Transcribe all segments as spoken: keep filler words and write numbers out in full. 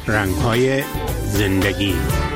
رنگ‌های زندگی.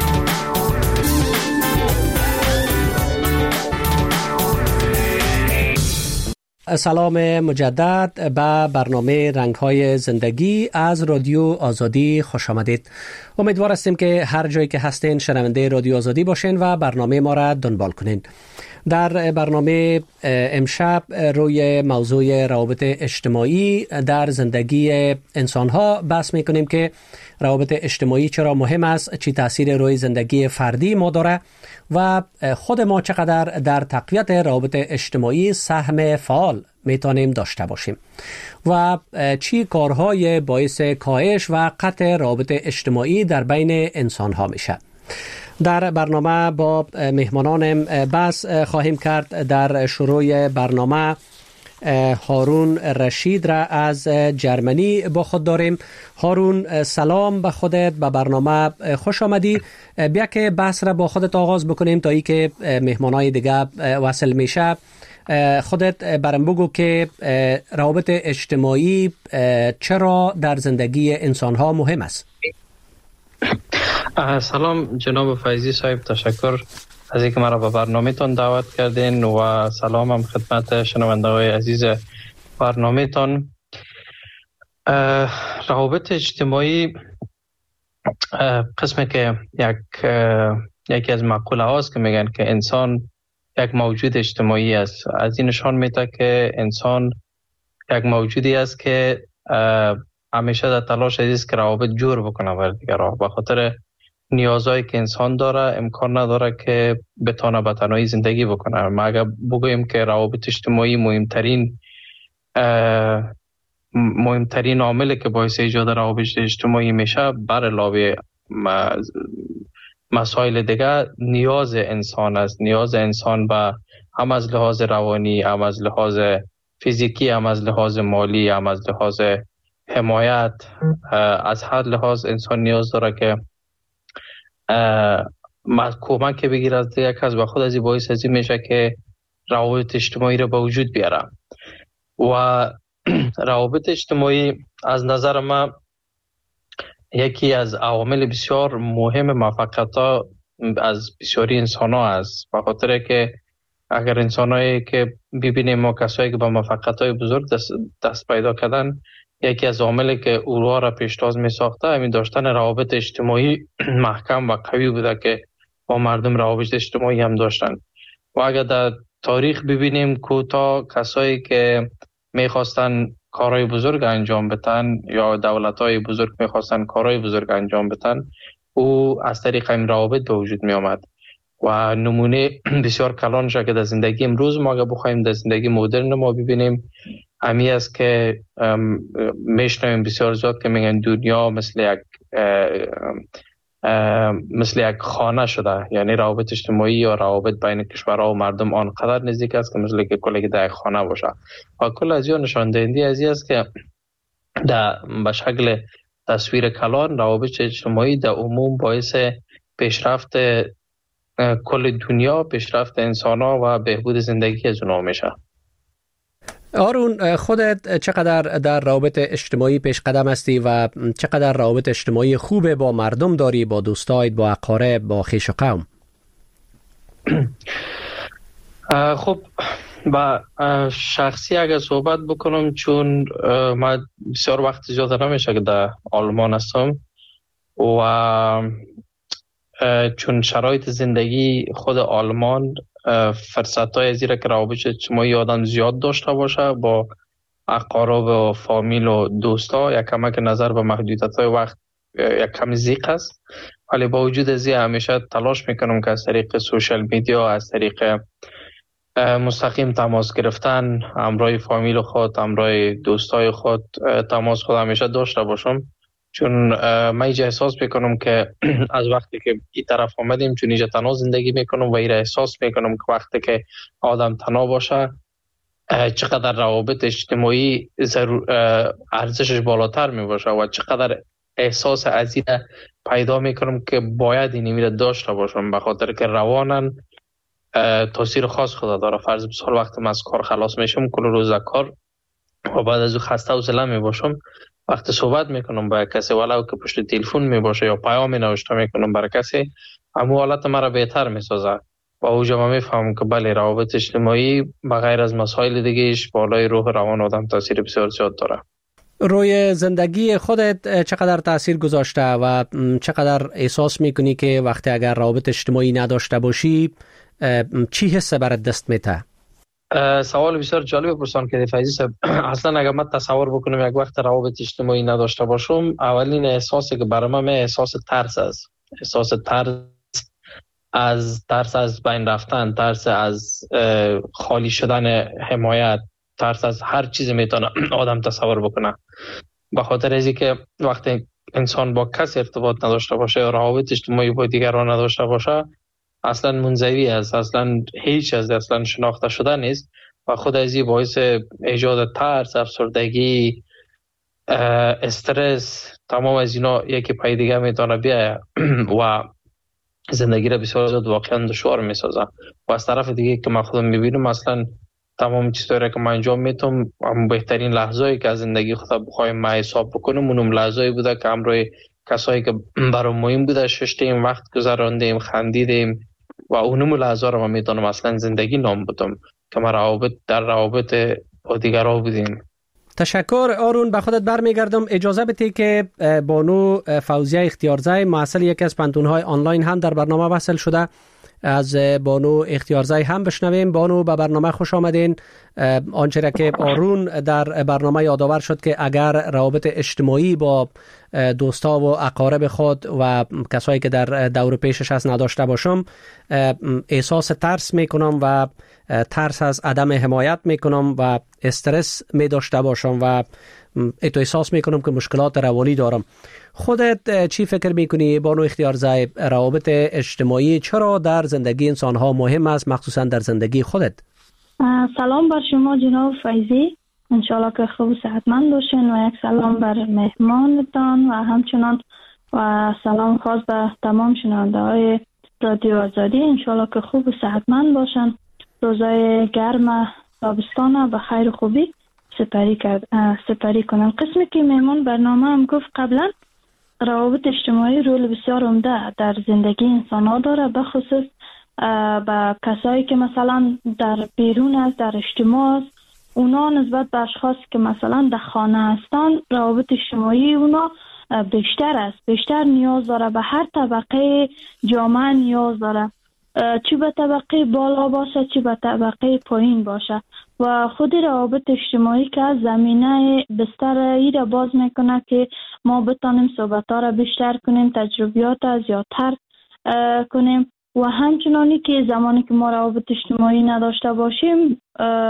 سلام مجدد به برنامه رنگ‌های زندگی از رادیو آزادی خوش آمدید. امیدوار هستیم که هر جایی که هستین شنونده رادیو آزادی باشین و برنامه ما را دنبال کنین. در برنامه امشب روی موضوع روابط اجتماعی در زندگی انسان‌ها بحث می‌کنیم که روابط اجتماعی چرا مهم است، چی تأثیر روی زندگی فردی ما داره و خود ما چقدر در تقویت روابط اجتماعی سهم فعال میتونیم داشته باشیم و چی کارهای باعث کاهش و قطع روابط اجتماعی در بین انسان‌ها میشه. در برنامه با مهمانان بحث خواهیم کرد. در شروع برنامه هارون رشید را از جرمنی با خود داریم. هارون سلام به خودت، به برنامه خوش آمدی. بیا که بحث را با خودت آغاز بکنیم تا ای که مهمانای دیگه وصل میشه. خودت برام بگو که روابط اجتماعی چرا در زندگی انسان‌ها مهم است. سلام جناب فیضی صاحب، تشکر از اینکه مرا به برنامه تان دعوت کردین و سلام هم خدمت شنونده های عزیز برنامه تان. روابط اجتماعی قسمی که یک یکی از مقوله هاست که میگن که انسان یک موجود اجتماعی است. از این نشان میده که انسان یک موجودی است که همیشه در تلاش است که روابط جور بکنه بر دیگران. به خاطر نیازهایی که انسان داره امکان نداره که بتونه به تنهایی زندگی بکنه. ما اگر بگوییم که روابط اجتماعی مهمترین مهمترین عاملی که باعث ایجاد روابط اجتماعی میشه، بر علاوه مسائل دیگه نیاز انسان است. نیاز انسان به هم از لحاظ روانی، هم از لحاظ فیزیکی، هم از لحاظ مالی، هم از لحاظ حمایت، از هر لحاظ انسان نیاز داره که کمک که بگیر از دیگه کس و خود از این باعث از این میشه که روابط اجتماعی رو به وجود بیاره. و روابط اجتماعی از نظر من یکی از عوامل بسیار مهم موفقیت ها از بسیاری انسان ها است. به خاطر که اگر انسان هایی که ببینیم ما کسایی که با موفقیت های بزرگ دست, دست پیدا کردن، یکی از عواملی که اونها را پیشتاز می ساخته همین داشتن روابط اجتماعی محکم و قوی بوده که با مردم روابط اجتماعی هم داشتن. و اگر در تاریخ ببینیم کوتا کسایی که میخواستن کارهای بزرگ انجام بدن یا دولت‌های بزرگ میخواستن کارهای بزرگ انجام بدن، او از طریق این روابط به وجود می آمد. و نمونه بسیار کلانش که در زندگی امروز ما اگر بخوایم در زندگی مدرن ما ببینیم همی است که میشنویم بسیار زیاد که میگن دنیا مثل یک مثل یک خانه شده، یعنی روابط اجتماعی یا روابط بین کشورها و مردم آنقدر نزدیک است که مثل که کلی در یک خانه باشه. و کل از این نشان دهنده از این است که در به شکل تصویر کلان روابط اجتماعی در عموم باعث پیشرفت کل دنیا، پیشرفت انسان‌ها و بهبود زندگی از اونها میشه. هارون خودت چقدر در روابط اجتماعی پیش قدم هستی و چقدر روابط اجتماعی خوبه با مردم داری، با دوستایت، با اقارب، با خویش و قوم؟ خب با شخصی اگر صحبت بکنم، چون من بسیار وقت زیاد نمیشه که در آلمان هستم و چون شرایط زندگی خود آلمان فرصت های زیرا که روابط اجتماعی آدم زیاد داشته باشه با اقارب و فامیل و دوستا، یک کمک نظر به محدودیت های وقت یک کمی ضیق است. ولی با وجود از این همیشه تلاش میکنم که از طریق سوشال میدیا، از طریق مستقیم تماس گرفتن همراه فامیل خود، همراه دوستای خود تماس خود همیشه داشته باشم. چون من اینجا احساس میکنم که از وقتی که این طرف آمدیم، چون اینجا تنها زندگی میکنم و این احساس میکنم که وقتی که آدم تنها باشه چقدر روابط اجتماعی ارزشش بالاتر میباشه و چقدر احساس از این پیدا میکنم که باید این میره داشته باشم، به خاطر که روانن تاثیر خاص خدا داره. فرض بسیار وقتی من از کار خلاص میشم، کل روز کار و بعد از او خسته و زله می باشم، وقتی صحبت میکنم با کسی ولو که پشت تلفن می باشه یا پیام نوشته میکنم برای کسی، همون حالت مرا بهتر می سازه. و اوجا ما میفهمم که بله روابط اجتماعی بغیر از مسائل دیگهش بالای روح روان آدم تاثیر بسیار زیاد داره. روی زندگی خودت چقدر تاثیر گذاشته و چقدر احساس میکنی که وقتی اگر روابط اجتماعی نداشته باشی چی حس برات دست میته؟ سوال بسیار جالب پرسان که فیضی صاحب. اصلا اگر من تصور بکنم یک وقت روابط اجتماعی نداشته باشم، اولین احساسی که برای من احساس ترس است. احساس ترس از ترس از بین رفتن، ترس از خالی شدن حمایت، ترس از هر چیزی میتونه آدم تصور بکنه. به خاطر ازی که وقتی انسان با کسی ارتباط نداشته باشه یا روابط اجتماعی با دیگران نداشته باشه، اصلا منزوی است، اصلا هیچ از اصلا شناخته شده نیست و خود ازی باعث ایجاد ترس، افسردگی، استرس، تمام از اینا یکی پای دیگه میتونه بیایه و زندگی را بسیار زیاد واقعا دشوار میسازه. و از طرف دیگه که من خودم میبینم اصلا تمام چیزایی که من انجام میتونم، اما بهترین لحظه‌ای که از زندگی خودم بخوایم ما حساب بکنم اونم لحظه‌ای بوده که همراه کسایی که برام مهم بوده ششتیم، وقت گذراندیم، خندیدیم و اونم لحظه رو من میتونم اصلا زندگی نام بدم که ما روابط در روابط با دیگران بودیم. تشکر آرون. به خودت برمیگردم. اجازه بدید که بانو فوزیه اختیارزی محصل یکی از پنتون‌های آنلاین هم در برنامه وصل شده، از بانو اختیارزی هم بشنویم. بانو به برنامه خوش آمدین. آنچه را که آرون در برنامه یادآور شد که اگر روابط اجتماعی با دوستا و اقارب خود و کسایی که در دور پیشش هست نداشته باشم، احساس ترس میکنم و ترس از عدم حمایت میکنم و استرس می داشته باشم و ایتو احساس میکنم که مشکلات روانی دارم. خودت چی فکر میکنی بانو اختیارزی؟ روابط اجتماعی چرا در زندگی انسان ها مهم است، مخصوصا در زندگی خودت؟ سلام بر شما جناب فیضی، انشالله که خوب و صحتمند باشین و یک سلام بر مهمانتان و همچنان و سلام خاص به تمام شنونده های رادیو آزادی، انشالله که خوب و صحتمند باشن، روزای گرم تابستان به خیر خوبی سپری کرد سپری کنن. قسمی که مهمان برنامه هم گفت قبلا، روابط اجتماعی رول بسیار عمده در زندگی انسان ها داره، به خصوص با کسایی که مثلا در بیرون از در اجتماع است. اونا نسبت به اشخاص که مثلا در خانه هستن، روابط اجتماعی اونا بیشتر است، بیشتر نیاز داره، به هر طبقه جامعه نیاز داره، چی به طبقه بالا باشه چی به طبقه پایین باشه. و خود روابط اجتماعی که از زمینه بستر ای را باز میکنه که ما بتانیم صحبت ها را بیشتر کنیم، تجربیات را زیادتر کنیم و همچنانی که زمانی که ما روابط اجتماعی نداشته باشیم،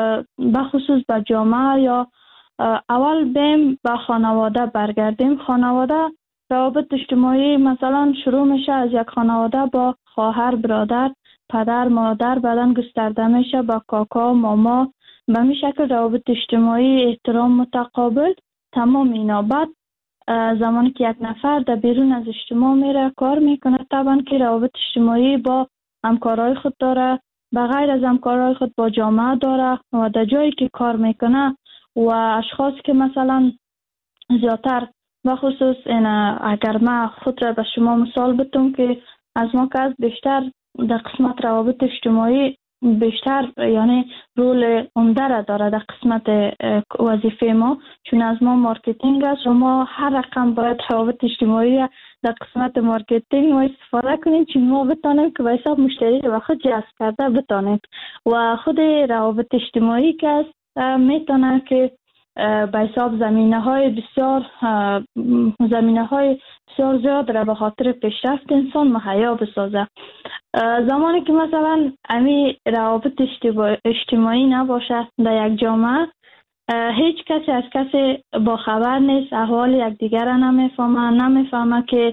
بخصوص به جامعه یا اول بیم به خانواده برگردیم. خانواده روابط اجتماعی مثلا شروع میشه از یک خانواده با خواهر، برادر، پدر، مادر، بعدن گسترده میشه با کاکا، ماما. به می شکل روابط اجتماعی، احترام متقابل، تمام اینا. بعد زمانی که یک نفر در بیرون از اجتماع میره کار میکنه، طبعا که روابط اجتماعی با همکارای خود داره، بغیر از همکارای خود با جامعه داره و در جایی که کار میکنه و اشخاص که مثلا زیادتر، و خصوص این اگر من خود را به شما مثال بتونم که از ما که از بیشتر در قسمت روابط اجتماعی بیشتر یعنی رول عمده را داره در قسمت وظیفه ما، چون از ما مارکتینگ است و ما هر رقم باید روابط اجتماعی در قسمت مارکتینگ ما استفاده کنیم، چون ما بتانیم که به حساب مشتری رو خود جذب کرده بتانیم. و خود روابط اجتماعی که است میتونه که به حساب زمینه های بسیار زمینه های بسیار زیاد را به خاطر پیشرفت انسان مهیا بسازه. زمانی که مثلا امی روابط اجتماعی نباشه در یک جامعه، هیچ کسی از کسی با خبر نیست، احوال یک دیگر را نمیفهمه، نمیفهمه که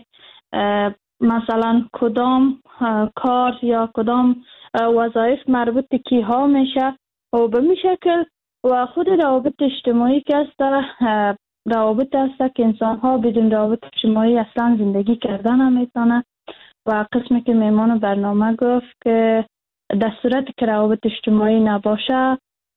مثلا کدام کار یا کدام وظایف مربوط کی ها میشه و به می شکل. و خود روابط اجتماعی که است روابط است که انسان ها بدون روابط اجتماعی اصلا زندگی کردن نمیتونه. و قسمی که میمان برنامه گفت که در صورت که روابط اجتماعی نباشه،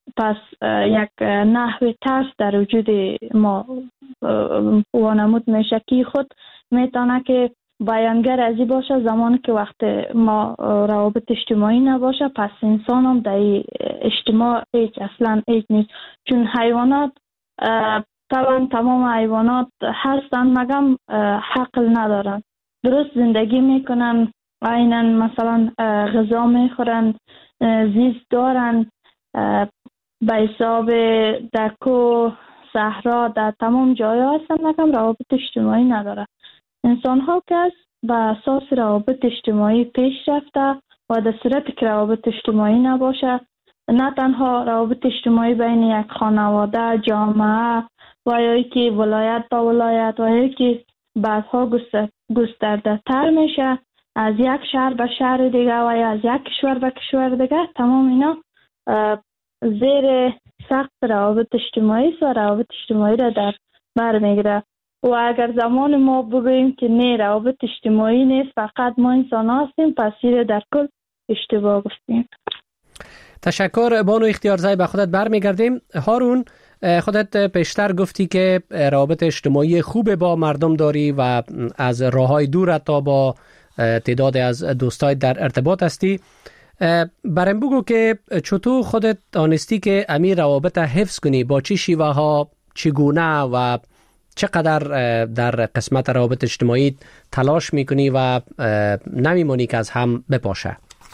پس یک نحوه ترس در وجود ما وانمود میشه که خود میتونه که بیانگر ازی باشه زمانی که وقت ما روابط اجتماعی نباشه، پس انسان هم در اجتماع هیچ اصلا هیچ نیست. چون حیوانات طبعا تمام حیوانات هستن مگم حقل ندارن، درست زندگی میکنن، عیناً مثلا غذا میخورن، زیست دارن، به حساب در کوه صحرا در تمام جاها هستن مگم روابط اجتماعی نداره. انسان ها که است به اساس روابط اجتماعی پیش رفته و در صورت که روابط اجتماعی نباشه، نه تنها روابط اجتماعی بین یک خانواده، جامعه و یا که ولایت با ولایت و یا که بعدها گسترده تر میشه از یک شهر به شهر دیگه و یا از یک کشور به کشور دیگه، تمام اینا زیر سقف روابط اجتماعی و روابط اجتماعی را در بر میگیره. و اگر زمان ما بگوییم که نه روابط اجتماعی نیست فقط ما انسان هستیم، پس این در کل اشتباه گفتیم. تشکر بانو اختیارزای، به خودت برمیگردیم. هارون، خودت پیشتر گفتی که روابط اجتماعی خوب با مردم داری و از راههای دور تا با تعداد از دوستای در ارتباط هستی. برام بگو که چطور خودت دانستی که امی روابط حفظ کنی، با چه شیوه ها، چگونه و چقدر در قسمت روابط اجتماعی تلاش میکنی و نمیمونی که از هم بپاشه؟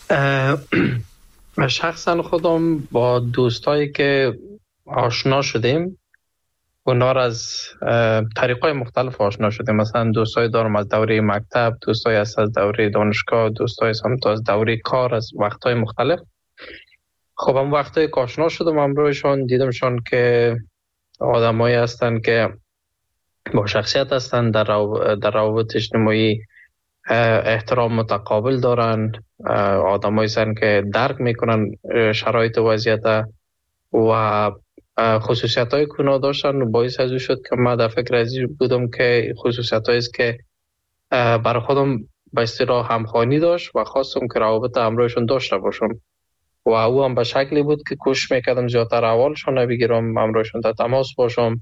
شخصا خودم با دوستایی که آشنا شدیم اونا را از طریقای مختلف آشنا شدیم. مثلا دوستای دارم از دوره مکتب، دوستای از دوره دانشگاه، دوستای از دوره کار، از وقتهای مختلف. خب هم وقتایی که آشنا شدم امروزشون دیدمشون که آدمایی هستن که با شخصیت هستن، در در روابط اجتماعی احترام متقابل دارن، آدمایی هستن که درک میکنن شرایط و وضعیت و خصوصیت های کنا داشتن و باعث از او شد که من در فکر ازی بودم که خصوصیت هایی است که برای خودم به اصطلاح همخوانی داشت و خواستم که روابط همراهشون داشته باشم و او هم به شکلی بود که کوشش میکردم زیادتر اولشون بگیرم، همراهشون در تماس باشم.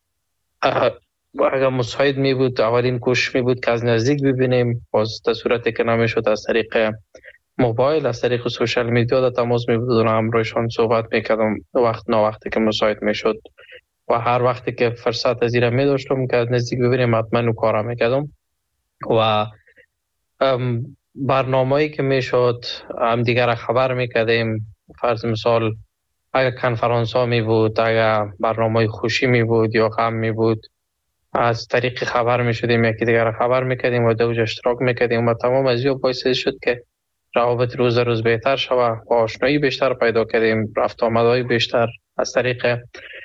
اگر مساعد می بود اولین کوشش می بود که از نزدیک ببینیم، باز در صورتی که نمیشد از طریق موبایل، از طریق سوشال میدیا در تماس می بود و همراهشون صحبت میکردم وقت نه وقتی که مساعد میشد و هر وقتی که فرصت از ایره می داشتم که از نزدیک ببینیم حتما اون کارا میکردم و برنامه‌ای که میشد هم دیگر خبر میکردیم. فرض مثال اگر کنفرانس ها می بود، اگر برنامه خوشی می بود یا غم می بود، از طریق خبر می شدیم یکی دیگر خبر میکردیم و دوج اشتراک میکردیم و تمام از این باعث شد که روابط روز روز بهتر شود و آشنایی بیشتر پیدا کردیم، رفت آمدهای بیشتر از طریق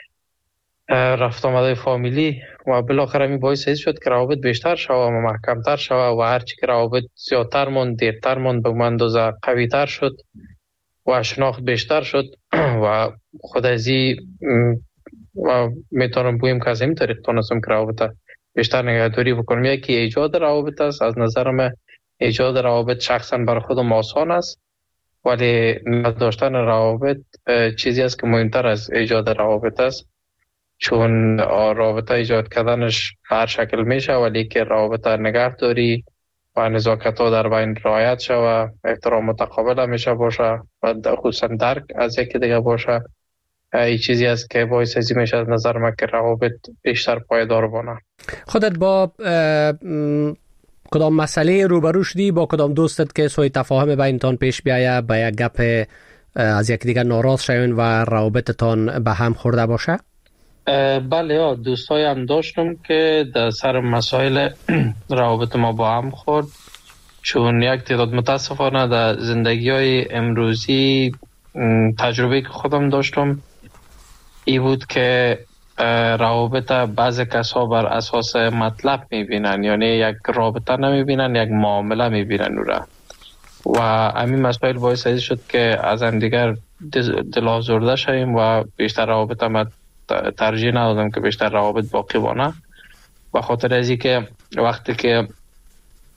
رفت آمدهای فامیلی و بالاخره می باعث شد که روابط بیشتر شود و محکمتر شود و هرچی که روابط زیادتر موند، دیرتر موند، به اندازه قویتر شد و شناخت بیشتر شد و خود ازی و میتونم بگویم که از این طریق تونستم که روابط بیشتر نگهداری بکنم. یکی ایجاد روابط است. از نظرم ایجاد روابط شخصا برای خودم آسان است، ولی نداشتن روابط چیزی است که مهمتر از ایجاد روابط است، چون رابطه ایجاد کردنش هر شکل میشه ولی که رابطه نگهداری و نزاکت ها در بین رعایت شوه، احترام متقابل همیشه باشه و خصوصا درک از یکی دیگه باشه، این چیزی است که باعث ازی میشه از نظر من که روابط بیشتر پایدار بانه. خودت با کدام مسئله روبرو شدی؟ با کدام دوستت که سوء تفاهم بینتان پیش بیایه، با یک گپ از یک دیگر ناراض شوین و روابطتان به هم خورده باشه؟ بله، دوستای هم داشتم که در سر مسائل روابط ما با هم خورد، چون یک تعداد متاسفانه در زندگی های امروزی تجربه که خودم داشتم ای بود که روابط بعض کسا بر اساس مطلب میبینن، یعنی یک رابطه نمیبینن، یک معامله میبینن او را و همین مسائل باعث شد که از هم دیگر دل آزرده شویم و بیشتر روابط ما ترجیح ندادم که بیشتر روابط باقی بانه، و خاطر ازی که وقتی که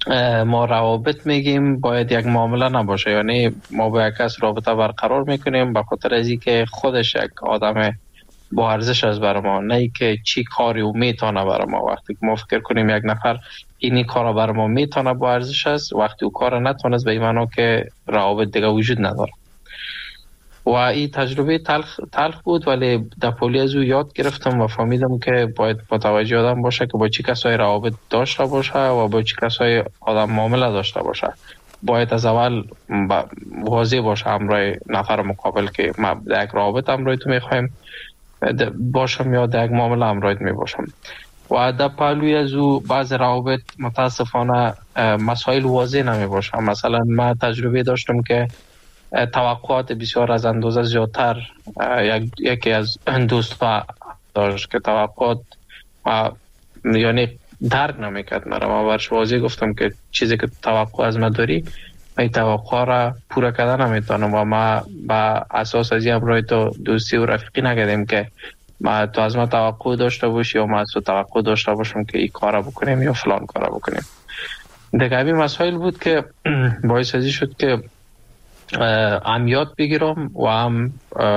ما روابط میگیم باید یک معامله نباشه، یعنی ما با یک کس رابطه برقرار میکنیم به خاطر از اینکه خودش یک آدم با ارزش است برای ما، نه اینکه چی کاری او میتونه برای ما. وقتی ما فکر کنیم یک نفر اینی کارا برای ما میتونه با ارزش است، وقتی او کار نتونست به این معنا که روابط دیگه وجود نداره. و این تجربه تلخ, تلخ بود، ولی در پولی از او یاد گرفتم و فهمیدم که باید متوجه آدم باشه که با چی کسای روابط داشته باشه و با چی کسای آدم معامله داشته باشه. باید از اول واضح باشه همراه نفر مقابل که ما در یک روابط همراه تو میخوایم باشم یا در یک معامله همراهت می باشم. و در پهلوی از او بعض روابط متاسفانه مسائل واضح نمی باشم. مثلا من تجربه داشتم که توقعات بسیار از اندازه زیادتر یک، یکی از دوستا داشت که توقعات یعنی درک نمیکرد مرا. من برش واضح گفتم که چیزی که توقع از من داری این توقع را پورا کردن نمیتونم و ما با اساس از این همراه تو دوستی و رفیقی نکردیم که ما تو از من توقع داشته باشی یا ما از تو توقع داشته باشم که این کارا بکنیم یا فلان کارا بکنیم. دیگه همین مسائل بود که باعث ازی شد که هم یاد بگیرم و هم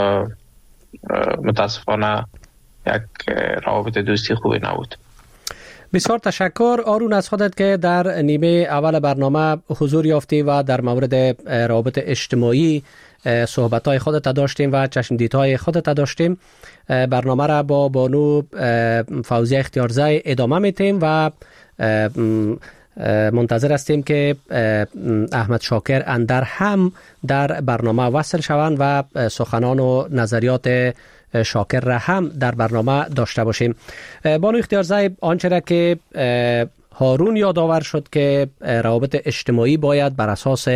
متاسفانه یک روابط دوستی خوبی نبود. بسیار تشکر آرون از خودت که در نیمه اول برنامه حضور یافتی و در مورد روابط اجتماعی صحبت‌های خودت داشتیم و چشمدیدهای خودت داشتیم. برنامه را با بانو فوزیه اختیارزی ادامه میتیم و منتظر هستیم که احمد شاکر اندر هم در برنامه وصل شوند و سخنان و نظریات شاکر را هم در برنامه داشته باشیم. بانو اختیارزی، آنچه را که هارون یادآور شد که روابط اجتماعی باید بر اساس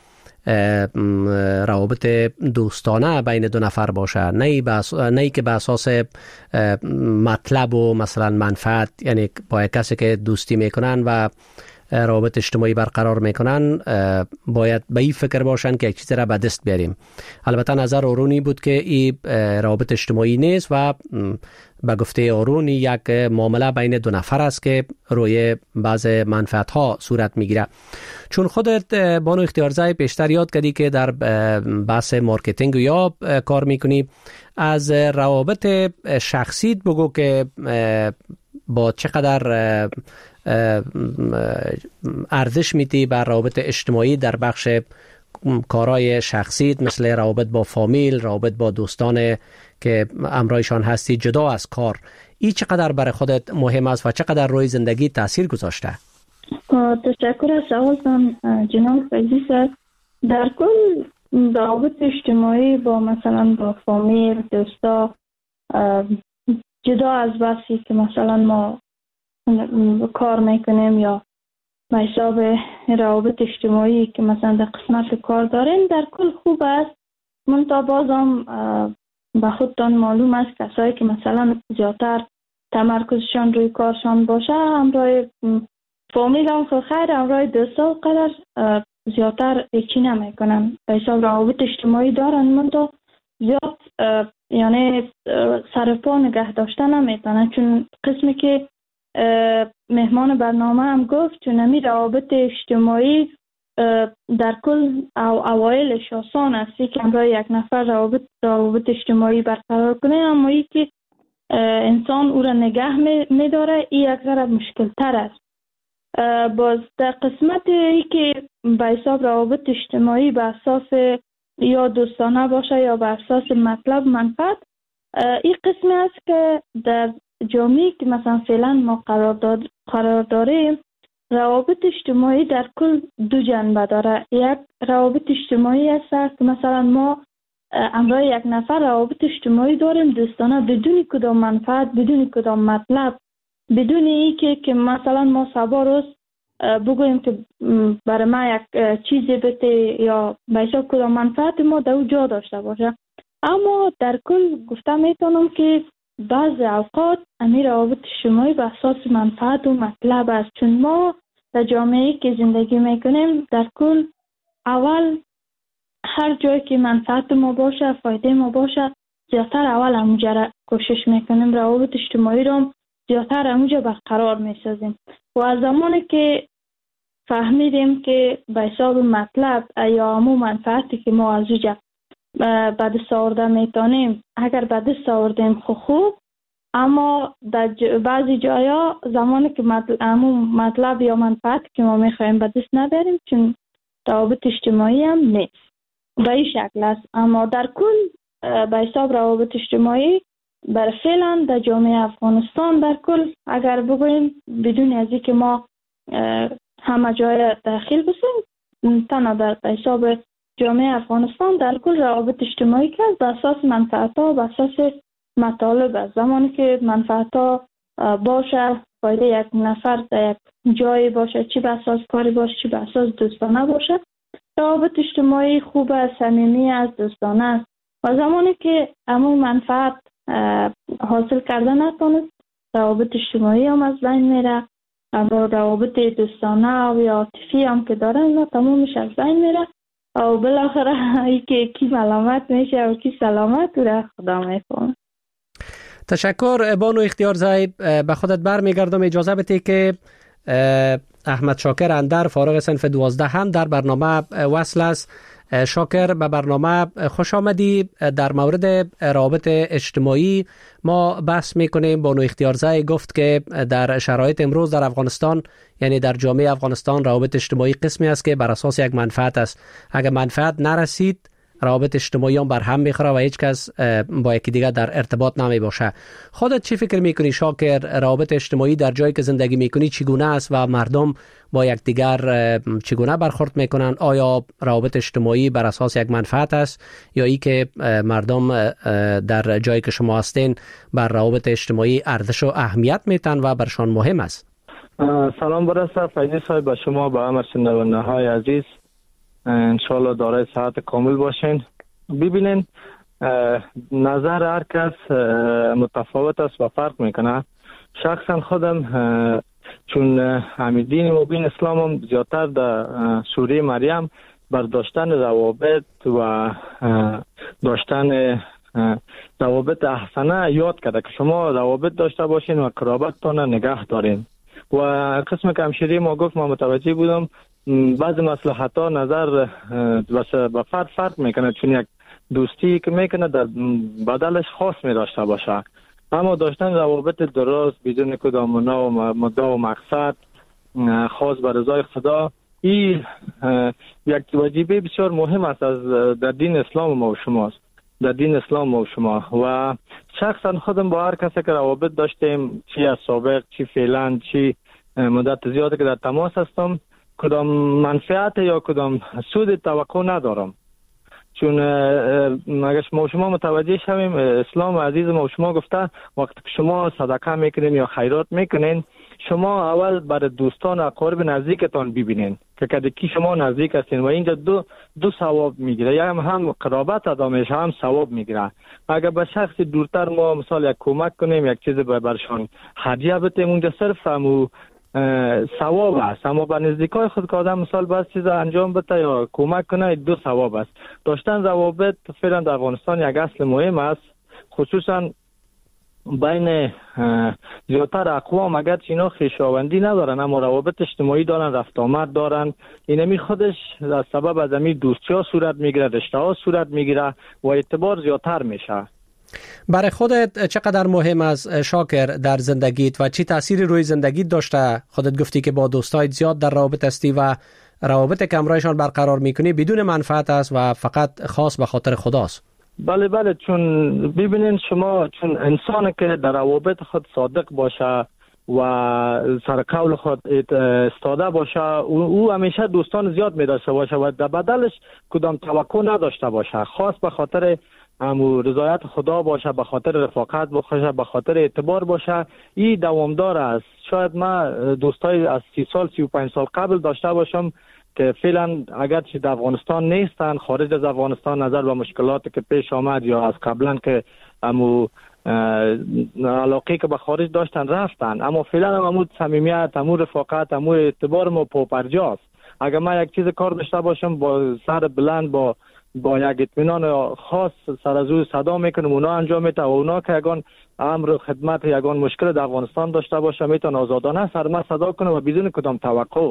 روابط دوستانه بین دو نفر باشه، نه بس... نه که به اساس مطلب و مثلا منفعت، یعنی با کسی که دوستی میکنن و روابط اجتماعی برقرار میکنن باید به این فکر باشن که یک چیز را به دست بیاریم. البته نظر آرونی بود که این روابط اجتماعی نیست و به گفته آرونی یک معامله بین دو نفر است که روی بعض منفعت ها صورت میگیره. چون خودت بانو اختیارزی بیشتر یاد کردی که در بحث مارکتینگ یا کار میکنی، از روابط شخصیت بگو که با چقدر ارزش میدی بر روابط اجتماعی در بخش کارهای شخصیت، مثل روابط با فامیل، روابط با دوستان که امرایشان هستی جدا از کار. این چقدر برای خودت مهم است و چقدر روی زندگی تاثیر گذاشته؟ تشکر از سوالتان جناب فیضی صاحب. در کل روابط اجتماعی با مثلا با فامیل، دوستا، جدا از بحثی که مثلا ما کار میکنیم یا به حساب روابط اجتماعی که مثلا در قسمت کار داریم، در کل خوب است. منتها بازم به خودتان معلوم است کسایی که مثلا زیادتر تمرکزشان روی کارشان باشه، همراه فامیل هم خیر، همراه دوستا قدر زیادتر ایچی نمیکنن، به حساب روابط اجتماعی دارن، منتها زیاد یعنی سرپا نگه داشته نمیتونن. چون قسمی که مهمان برنامه هم گفت، چون همی روابط اجتماعی در کل او اوایلش آسان است که همراه یک نفر روابط روابط اجتماعی برقرار کنه، اما ای که انسان او را نگه می داره این یک ذره مشکل تر است. باز در قسمت ای که به حساب روابط اجتماعی به اساس یا دوستانه باشه یا به اساس مطلب منفعت، این قسمی است که در جامعه که مثلا فعلا ما قرار, داد قرار داریم، روابط اجتماعی در کل دو جنبه داره. یک روابط اجتماعی است که مثلا ما همراه یک نفر روابط اجتماعی داریم دوستانه، بدون کدام منفعت، بدون کدام مطلب، بدون ای که که مثلا ما سبا روز بگوییم که برای ما یک چیزی بده یا به حساب کدام منفعت ما در اون جا داشته باشه. اما در کل گفته میتونم که بعض اوقات امیر روابط اجتماعی به اساس منفعت و مطلب است. چون ما در جامعه که زندگی میکنیم در کل اول هر جایی که منفعت ما باشه، فایده ما باشه، زیادتر اول همونجا را کوشش میکنیم، روابط اجتماعی رو زیادتر همونجا برقرار میسازیم. و از زمانی که فهمیدیم که به حساب مطلب یا همون منفعتی که ما از اوجا به دست آورده میتونیم، اگر به دست آوردیم خوب خوب، اما در بعضی جایا زمانی که مطلب, مطلب یا منفعت که ما میخوایم به دست نبریم، چون روابط اجتماعی هم نیست، به این شکل است. اما در کل به حساب روابط اجتماعی برای فعلا در جامعه افغانستان در کل اگر بگوییم بدون از اینکه ما همه جای داخل بسیم، تنها در حساب جامعه افغانستان در کل روابط اجتماعی که به اساس منفعت ها و به اساس مطالب است. زمانی که منفعت ها باشه، فایده یک نفر در یک جایی باشه، چی به اساس کاری باشه، چی به اساس دوستانه باشه، روابط اجتماعی خوب است، صمیمی است، دوستانه است. و زمانی که همون منفعت حاصل کرده نتونست، روابط اجتماعی هم از بین میره، اما روابط دوستانه و یا عاطفی هم که دارن اینا تمامش از بین میره و بالاخره ای که کی ملامت میشه و کی سلامت و خدا میفهمه. تشکر بانو اختیارزی. به خودت برمیگردم. اجازه بده که احمد شاکر اندر فارغ صنف دوازده هم در برنامه وصل است. شاکر، به برنامه خوش آمدی. در مورد روابط اجتماعی ما بحث میکنیم. بانو اختیارزی گفت که در شرایط امروز در افغانستان، یعنی در جامعه افغانستان، روابط اجتماعی قسمی است که بر اساس یک منفعت است. اگر منفعت نرسید، روابط اجتماعی هم بر هم میخوره و هیچ کس با یکی دیگر در ارتباط نمی باشه. خودت چی فکر میکنی شاکر؟ روابط اجتماعی در جایی که زندگی میکنی چگونه است و مردم با یکدیگر چگونه برخورد میکنن؟ آیا روابط اجتماعی بر اساس یک منفعت است یا ای که مردم در جایی که شما هستین بر روابط اجتماعی ارزش و اهمیت میتن و برشان مهم است؟ سلام برسه فیضی صاحب، به شما، به همه شنونده های عزیز. انشالله دارای صحت کامل باشین. ببینین، نظر هر کس متفاوت است و فرق میکنه. شخصا خودم چون حمیدین مبین اسلام هم زیادتر در سوره مریم بر داشتن روابط و داشتن روابط احسنه یاد کرده که شما روابط داشته باشین و قرابتتان نگه دارین. و قسم که همشیری ما گفت، ما متوجه بودم بعضی مصلحت ها نظر به فرد فرق میکنه، چون یک دوستی که میکنه در بدلش خاص می داشته باشه، اما داشتن روابط درست بدون کدام مدعا و مقصد خاص به رضای خدا، این یک واجبه بسیار مهم است از در دین اسلام ما و شماست، در دین اسلام ما و شما. و شخصا خودم با هر کسی که روابط داشتیم، چی از سابق، چی فعلا، چی مدت زیاده که در تماس هستم، کدام منفعت یا کدام سود توقع ندارم. چون اگر شما شما متوجه شویم، اسلام عزیز ما شما گفته وقتی که شما صدقه میکنین یا خیرات میکنین، شما اول برای دوستان و اقارب نزدیکتان ببینین که کدکی شما نزدیک هستین و اینجا دو دو ثواب میگیره، یا هم هم قرابت ادا میشه، هم ثواب میگیره. اگر به شخص دورتر ما مثال یک کمک کنیم، یک چیز برشان هدیه بدیم، اونجا صرف همو ثواب است، اما به نزدیکای خود که آدم مثال باز چیز انجام بده یا کمک کنه، دو ثواب است. داشتن روابط فعلا در افغانستان یک اصل مهم است، خصوصا بین زیادتر اقوام. اگر اینا خویشاوندی ندارن اما روابط اجتماعی دارن، رفت آمد دارن، اینمی خودش از سبب از امی دوستی ها صورت میگیره، رشته ها صورت میگیره و اعتبار زیادتر میشه. برای خودت چقدر مهم است شاکر در زندگیت و چی تأثیری روی زندگیت داشته؟ خودت گفتی که با دوستایت زیاد در روابط هستی و روابط که همراهشان برقرار میکنی بدون منفعت است و فقط خاص به خاطر خداست. بله بله، چون ببینین شما، چون انسان که در روابط خود صادق باشه و سر قول خود استاده باشه، او, او همیشه دوستان زیاد می داشته باشه و در بدلش کدام توقع نداشته باشه، خاص به خاطر امو رضایت خدا باشه، به خاطر رفاقت باشه، به خاطر اعتبار باشه. این دوامدار است. شاید من دوستای از سی سال سی و پنج سال قبل داشته باشم که فعلا اگر چه در افغانستان نیستن، خارج از افغانستان نظر به مشکلاتی که پیش آمد یا از قبلا که امو علاقه که به خارج داشتن رفتن، اما فعلا هم امو صمیمیت، امو رفاقت، امو اعتبار ما پاپرجاست. اگر من یک چیز کار داشته باشم با سر بلند، با با یک اطمینان خاص سر از او صدا میکنم، اونا انجام میده و اونا که یگان امر خدمت یگان مشکل در افغانستان داشته باشه میتونه آزادانه سر من صدا کنه و بدون کدام توقع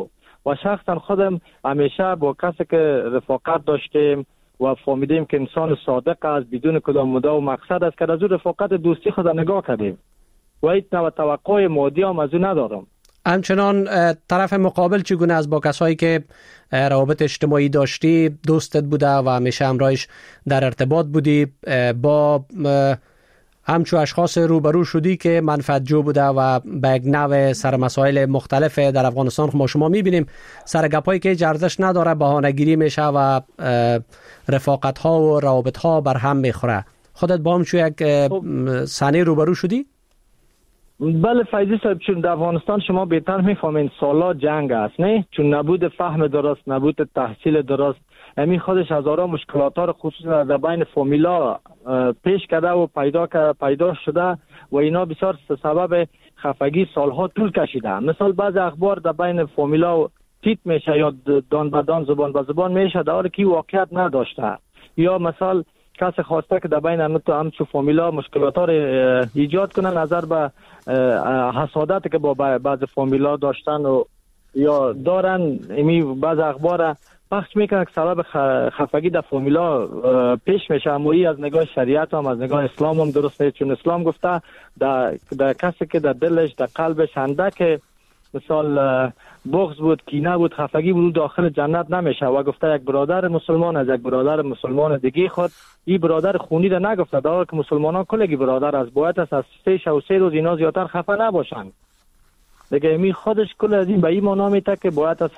و شخصا خودم همیشه با کسی که رفاقت داشتیم و فهمیدیم که انسان صادق است بدون کدام مدعا و مقصد است که از اون رفاقت دوستی خود نگاه کردیم و هیچ نوع توقع مادی هم از اون ندارم. همچنان طرف مقابل چگونه است با کسایی که روابط اجتماعی داشتی، دوستت بوده و همیشه همراهش در ارتباط بودی، با همچو اشخاص روبرو شدی که منفعت جو بوده و به یک نوع سر مسائل مختلف در افغانستان ما شما میبینیم سر گپایی که ارزش نداره بهانه‌گیری میشه و رفاقت ها و روابط ها بر هم میخوره. خودت با همچو یک صحنه روبرو شدی؟ بله فیضی صاحب، چون در افغانستان شما بهتر میفهمین سالا جنگ است، نه؟ چون نبود فهم درست، نبود تحصیل درست، همین خودش هزاران مشکلات ها خصوصا در بین فامیلا پیش کرده و پیدا پیدا شده و اینا بسیار سبب خفگی سالها طول کشیده. مثلا بعض اخبار در بین فامیلا تیت میشه یا دان به دان زبان به زبان میشه در حالی که واقعیت نداشته، یا مثلا کسی خواسته که در بین همچو فامیلا مشکلات ها ایجاد کنه نظر به حسادت که با بعض فامیلا داشتن و یا دارن، امی بعض اخبار پخش میکنه که سبب خفگی در فامیلا پیش میشه. اما ای از نگاه شریعت هم از نگاه اسلام هم درست نیست، چون اسلام گفته در, در کسی که در دلش در قلبش اندک مثال بغض بود، کینه بود، خفگی بود، داخل جنت نمیشه و گفته یک برادر مسلمان از یک برادر مسلمان دیگه خود این برادر خونی را نگفته، در حالی که مسلمانان کلگی برادر از باید است از سه شب و سه روز اینا زیادتر خفه نباشند دیگه. می خودش کل از این به این معنا میته که باید از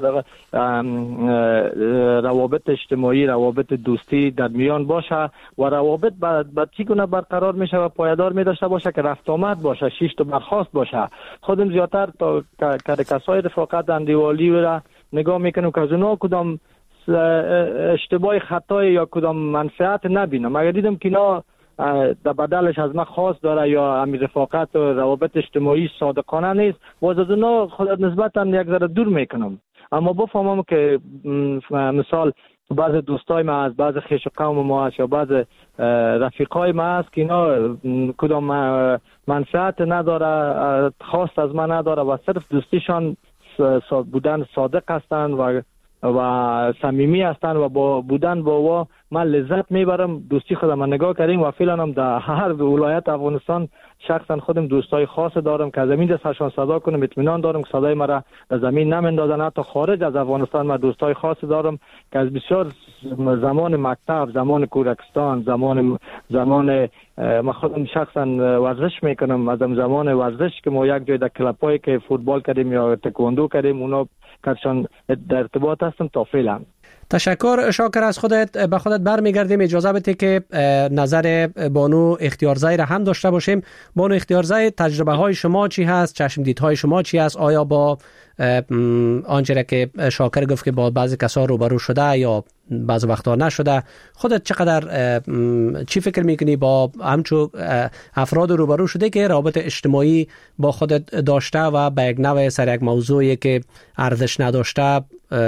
روابط اجتماعی، روابط دوستی در میان باشه و روابط بعد چگونه برقرار میشه و پایدار می داشته باشه که رفت آمد باشه، شیشت و برخاست باشه. خودم زیادتر تا کسای رفاقت اندیوالی را نگاه میکنم که از اونا کدام اشتباه خطای یا کدام منفعت نبینم. اگر دیدم که اینا در بدلش از من خاص داره یا همین رفاقت و روابط اجتماعی صادقانه نیست، باز از اونا خودت نسبتا یک ذره دور میکنم. اما بفهمم که مثال بعض دوستای ما از بعض خویش و قوم ما است یا بعض رفیقای ما است که اینا کدام منفعت نداره، خواست از من نداره و صرف دوستیشان بودن صادق هستند و و صمیمی هستند و با بودن با وا من لذت میبرم. دوستی خودم من نگاه کردیم و فعلا هم در هر ولایت افغانستان شخصا خودم دوستای خاص دارم که زمین دستشان صدا کنم، اطمینان دارم که صدای مرا در زمین نمیندازن. حتی خارج از افغانستان من دوستای خاص دارم که از بسیار زمان مکتب، زمان کودکستان، زمان زمان ما خودم شخصا ورزش میکنم، از زمان ورزش که ما یک جای در کلپایی که فوتبال کردیم یا تکواندو کردیم اونا کارشان در ارتباط هستم تا فعلا. تشکر شاکر از خودت. به خودت برمیگردیم. اجازه بده که نظر بانو اختیارزایی را هم داشته باشیم. بانو اختیارزایی، تجربه های شما چی هست؟ چشم دیدهای شما چی هست؟ آیا با آنچه که شاکر گفت که با بعضی کسا روبرو شده یا بعض وقتا نشده، خودت چقدر چی فکر میکنی با همچو افراد روبرو شده که رابط اجتماعی با خودت داشته و به یک نوع سر یک موضوعی که ارزش نداشته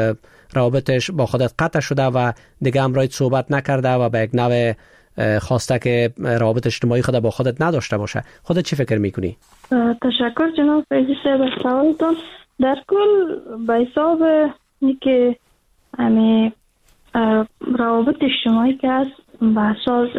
روابطش با خودت قطع شده و دیگه هم رایت صحبت نکرده و به یک نوع خواسته که روابط اجتماعی خود با خودت نداشته باشه، خودت چی فکر میکنی؟ تشکر جناب فیضی صاحب از سوالتون. در کل به حساب اینکه همه روابط اجتماعی که هست به اساس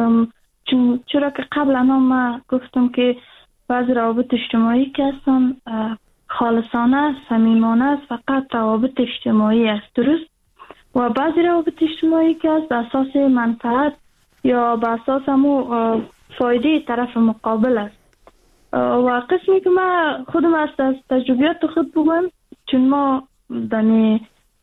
چون چرا که قبلا هم ما گفتم که بعضی روابط اجتماعی که هستن خالصانه، صمیمانه است، فقط روابط اجتماعی است، درست؟ و بعضی روابط اجتماعی که است به اساس منفعت یا به اساس همو فایده طرف مقابل است. و قسمی که ما خودم از تجربیات خود بگویم، چون ما دنی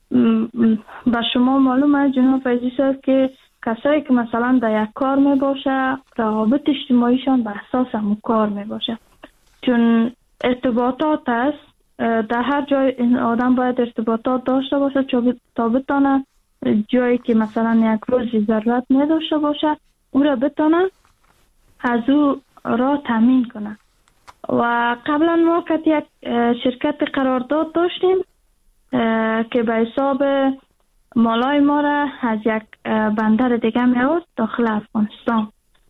به شما معلومه جناب فیضی صاحب که کسایی که مثلا در یک کار می باشه روابط اجتماعیشان به اساس همو کار می باشه، چون ارتباطات است. در هر جای این آدم باید ارتباطات داشته باشه تا بتانه جایی که مثلا یک روزی ضرورت نداشته باشه او را بتانه از او را تامین کنه. و قبلا ما که یک شرکت قرارداد داشتیم که به حساب مالای ما را از یک بندر دیگه می آورد داخل افغانستان.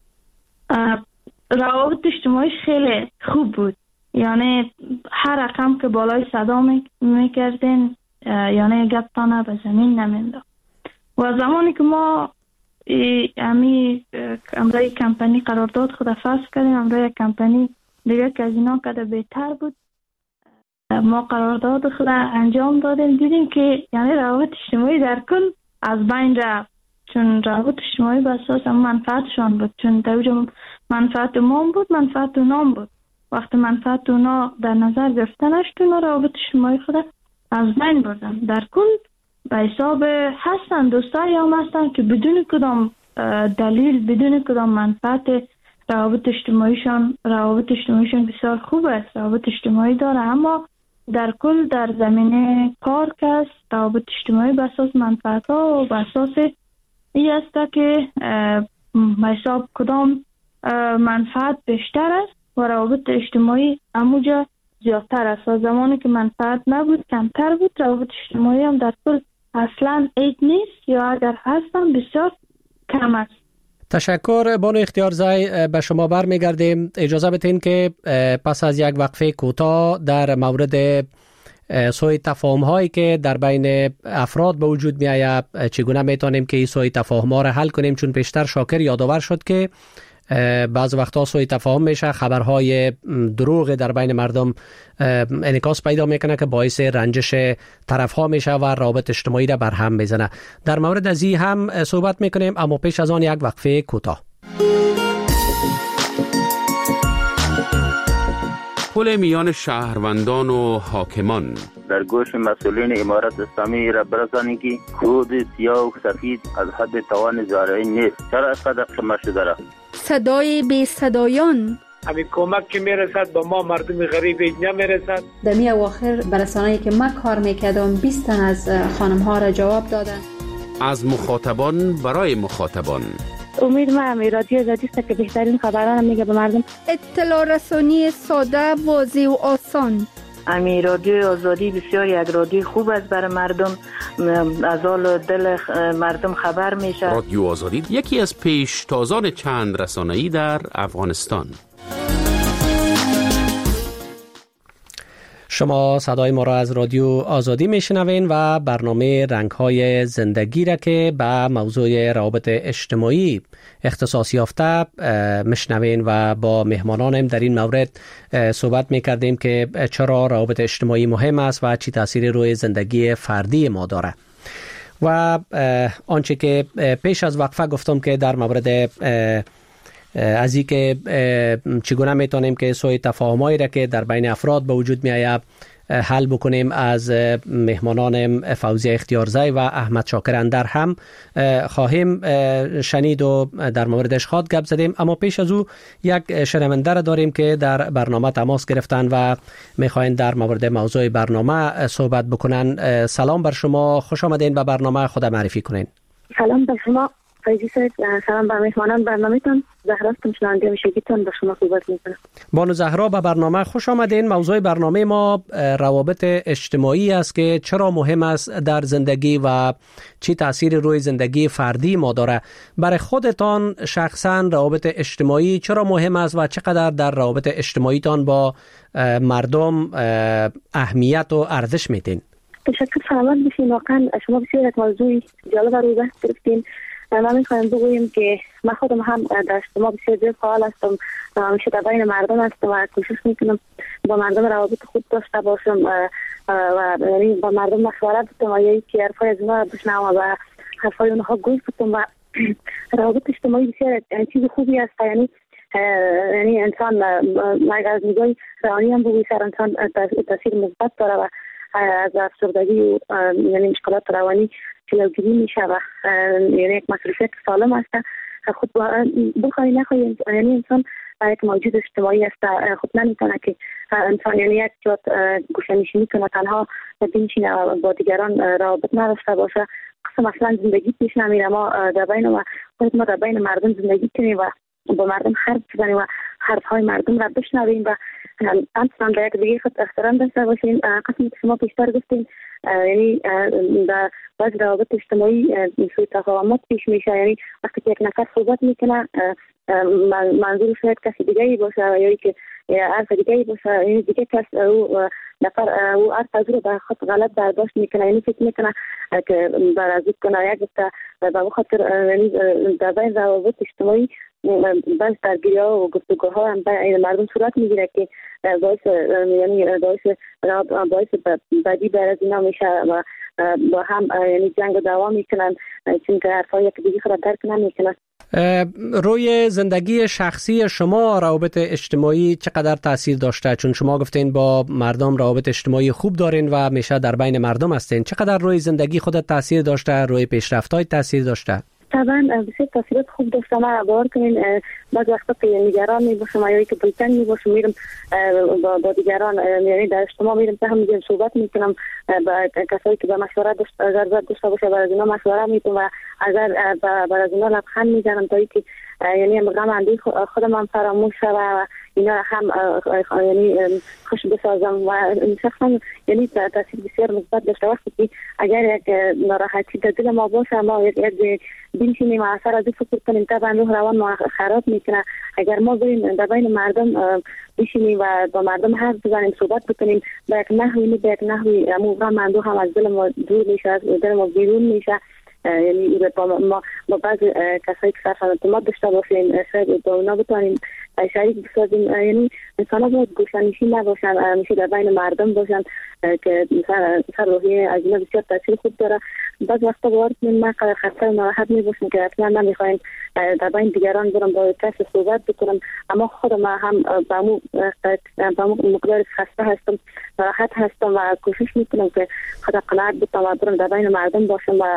روابط اجتماعی خیلی خوب بود، یعنی هر رقم که بالای صدا میکردین یعنی گپ تانه به زمین نمینداخت. و زمانی که ما امی امرای کمپانی قرارداد خود فصل کردیم، امرای کمپانی دیگه که از اینا کده بهتر بود، ما قرارداد خود انجام دادیم. دیدیم که یعنی روابط اجتماعی در کل از بین رفت، چون روابط اجتماعی به اساس منفعتشان بود، چون توجه منفعت ما بود، منفعت اونام بود. وقتی منفعت اونا در نظر گرفته نشد، اونا روابط اجتماعی خود از بین بردن. در کل به حساب هستن دوستایی هم هستن که بدون کدام دلیل، بدون کدام منفعت، روابط اجتماعیشان روابط اجتماعیشان بسیار خوب است، روابط اجتماعی داره. اما در کل در زمینه کار کس روابط اجتماعی به اساس منفعت ها و به اساس این است که به حساب کدام منفعت بیشتر است و روابط اجتماعی اموجا زیادتر است. و زمانی که منفعت نبود، کمتر بود، روابط اجتماعی هم در کل اصلا عید نیست یا اگر هستن بسیار کم است. تشکر بانو اختیارزی. به شما برمیگردیم. اجازه بدین که پس از یک وقفه کوتاه در مورد سوء تفاهم هایی که در بین افراد به وجود می آید چگونه میتونیم که این سوء تفاهم ها را حل کنیم، چون پیشتر شاکر یادآور شد که بعض وقتا سوء تفاهم میشه، خبرهای دروغ در بین مردم انعکاس پیدا میکنه که باعث رنجش طرف ها میشه و روابط اجتماعی را برهم میزنه. در مورد از این هم صحبت میکنیم، اما پیش از آن یک وقفه کوتاه. پل میان شهروندان و حاکمان. در گوش مسئولین امارت اسلامی را برسانید که کود سیاه و سفید از حد توان زارعی نیست. چرا اینقدر قمه شده را؟ صدای بی صدایان. همین کمک که میرسد به ما مردم غریب اینجا میرسد. در می اواخر برسانه‌ای که من کار میکردم بیست تن از خانم ها را جواب دادن. از مخاطبان برای مخاطبان. امید ما هم رادیو آزادی است که بهترین خبران میگه به مردم. اطلاع رسانی ساده، واضح و آسان. امی رادیو آزادی بسیار یک رادیو خوب است برای مردم، از حال دل مردم خبر میشه. رادیو آزادی یکی از پیشتازان چند رسانه‌ای در افغانستان. شما صدای ما را از رادیو آزادی میشنوین و برنامه رنگ‌های زندگی را که به موضوع روابط اجتماعی اختصاص یافته میشنوین و با مهمانانم در این مورد صحبت میکردیم که چرا روابط اجتماعی مهم است و چی تاثیر روی زندگی فردی ما داره. و آنچه که پیش از وقفه گفتم که در مورد از این که چگونه میتونیم که سوء تفاهمایی را که در بین افراد به وجود می آید حل بکنیم، از مهمانانم فوزیه اختیارزی و احمد شاکر اندر هم خواهیم شنید و در موردش خواد گپ زدیم. اما پیش از او یک شنونده را داریم که در برنامه تماس گرفتن و میخواین در مورد موضوع برنامه صحبت بکنن. سلام بر شما، خوش آمدین به برنامه، خود معرفی کنین. سلام بر شما فایزی صاحب، سلام بر مهمانان برنامه‌تان. زهرا هستم، شنونده موسیقیتان با شما صحبت می‌کنم. بانو زهرا به برنامه خوش آمدین. موضوع برنامه ما روابط اجتماعی است که چرا مهم است در زندگی و چی تاثیر روی زندگی فردی ما داره. برای خودتان شخصا روابط اجتماعی چرا مهم است و چقدر در روابط اجتماعیتان با مردم اهمیت و ارزش میدین؟ تشکر، سلامت باشین. واقعا شما بسیار یک موضوع جالب رو بحث کردین. من میخوایم بگویم که من خودم هم در اجتماع بسیار زیاد فعال هستم، همیشه در بین مردم هستم و کوشش میکنم با مردم روابط خوب داشته باشم و یعنی با مردم مشورت بکنم و یکی که حرفای از اونها بشنوم و حرفای اونها گوش بدم. و روابط اجتماعی بسیار چیز خوبی است. یعنی یعنی انسان اگر از نگاه روانی هم بگویی سر انسان تاثیر مثبت داره و از افسردگی و یعنی مشکلات روانی جلوگیری میشه و یعنی یک مسئولیت سالم است. خود بخواهی نخواهی یعنی انسان یک موجود اجتماعی است، خود نمیتونه که انسان یعنی یک جات گوشه‌نشینی کنه تنها بنشینه و با دیگران روابط نداشته باشه. قسم اصلا زندگی پیش نمیره. ما در بین ما خود ما در بین مردم زندگی کنیم و با مردم حرف بزنیم و حرفهای مردم را بشنویم و انسان به یک دیگه خود احترام داشته باشیم. قسمی که شما پیشتر گفتین یعنی در بعض روابط اجتماعی سوء تفاهمات پیش میشه. یعنی وقتی که یک نفر صحبت میکنه منظور شاید کسی دیگه ای باشه یا که یا هر دیگه باشه، یعنی دیگه کس او نفر او هر تجربه به خود غلط برداشت میکنه، یعنی فکر میکنه که برازی کنه یک تا به خاطر یعنی در بین روابط اجتماعی بعض درگیری‌ها و گفتگوها هم بین مردم صورت میگیره که باعث یعنی باعث باعث بدی برای اینا میشه و با هم یعنی جنگ و دعوا میکنن چون که حرفای یک دیگه خود درک نمیکنن. روی زندگی شخصی شما روابط اجتماعی چقدر تاثیر داشته؟ چون شما گفتین با مردم روابط اجتماعی خوب دارین و همیشه در بین مردم هستین، چقدر روی زندگی خودت تاثیر داشته؟ روی پیشرفت‌های تاثیر داشته؟ طبعا بسیار تاثیرات خوب داشته. ما باور کنین بعض وقتا که نگران میباشم یا که بلتن میباشم میرم با, با دیگران یعنی در اجتماع میرم تا هم میگم صحبت میکنم با کسایی که به مشوره داشته ضرورت داشته باشه برای اینا مشوره میتونم و اگر برای اینا لبخند میزنم تا اینکه یعنی غم اندوه خودم هم فراموش شوه و اینا هم یعنی خوش بسازم و شخصا یعنی تاثیر بسیار مثبت داشته. وقتی که اگر یک ناراحتی در دل ما باشه ما یک بنشینیم و اثر از فکر کنیم طبعا روح روان ما خراب میکنه. اگر ما بریم در بین مردم بشینیم و با مردم حرف بزنیم صحبت بکنیم با یک نحوی به یک نحوی غم اندوه هم از دل ما دور میشه، از دل ما بیرون میشه. یعنی با ما با بعض کسایی که سرفن اعتماد داشته باشیم شاید با اونا بتونیم شریک بسازیم. یعنی انسان ها باید گوشانیشی نباشن، همیشه در بین مردم باشن که مثلا روحیه از اینا بسیار تاثیر خوب داره. بعض وقتا باید من خسته و ناراحت میباشم که اصلا نمیخوایم در بین دیگران برم با کسی صحبت بکنم، اما خودم هم با مو مقدار خسته هستم، ناراحت هستم و کوشش میکنم که خدا قناعت بتم و برم در بین مردم باشم و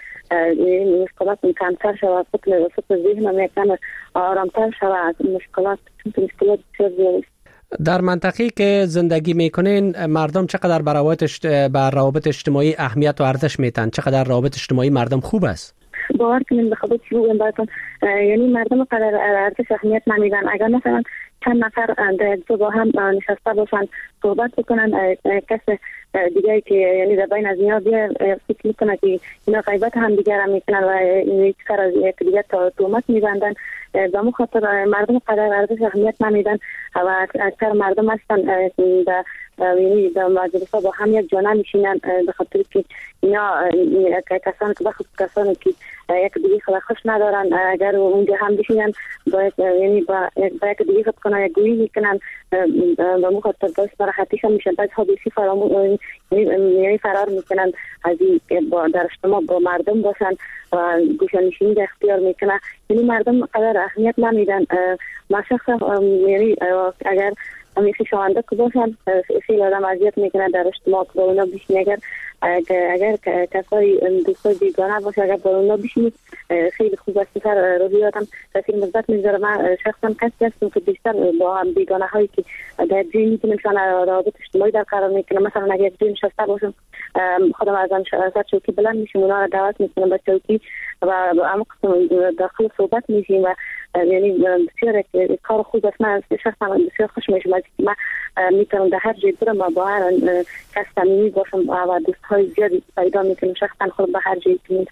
این مشکلات کمتر شود، فکر فکر ذهنم یکم آرامتر شود. مشکلات مشکلات بسیار زیاد. در منطقه‌ای که زندگی میکنین مردم چقدر بر روابط بر روابط اجتماعی اهمیت و ارزش میتن؟ چقدر روابط اجتماعی مردم خوب است؟ باور کنین به خدا چی بگم براتون، یعنی مردم قدر ارزش اهمیت نمیدن. اگر مثلا چند نفر در یک با هم نشسته باشن صحبت بکنن، کس دیگه که یعنی در بین از اینا بیا فکر میکنه که اینا غیبت هم دیگر هم میکنن و یک سر از یک دیگر تهمت میبندن. به مو خاطر مردم قدر ارزش اهمیت نمیدن و اکثر مردم هستن در یعنی در مجلس‌ها با هم یک جانه میشینن به خاطر که اینا کسانی که بخصوص کسانی که یک دیگه خود خوش ندارن اگر اونجا هم بشینن باید یعنی با یک دیگه خود کنن یک گویی میکنن به مو خاطر باعث ناراحتیشون میشن. بعد ها بیسی فراموش یعنی فرار میکنن از این که در اجتماع با مردم باشن و گوشانشینی اختیار میکنن. یعنی مردم قدر اهمیت نمیدن. ما شخصا یعنی اگر همیشه شوانده که باشن خیلی آدم اذیت میکنه در اجتماع که با اونا بشین. اگر اگر کسای دوستای بیگانه باشه اگر با اونا بشین خیلی خوب است، سر روحیاتم تاثیر مثبت میذاره. من شخصا کسی هستم که بیشتر با هم بیگانه هایی که در جایی میتونم شان روابط اجتماعی در قرار میکنم. مثلا اگر جایی نشسته باشم خودم از آن سر چوکی بلند میشم اونا رو دعوت میکنم به چوکی و عمق داخل صحبت میشیم و یعنی بسیار کار خوب است. من شخصا بسیار خوش میشم از که من میتونم در هر جای برم و با هر کس صمیمی باشم و دوستهای زیادی پیدا میکنم. شخصا خود به هر جایی میرم.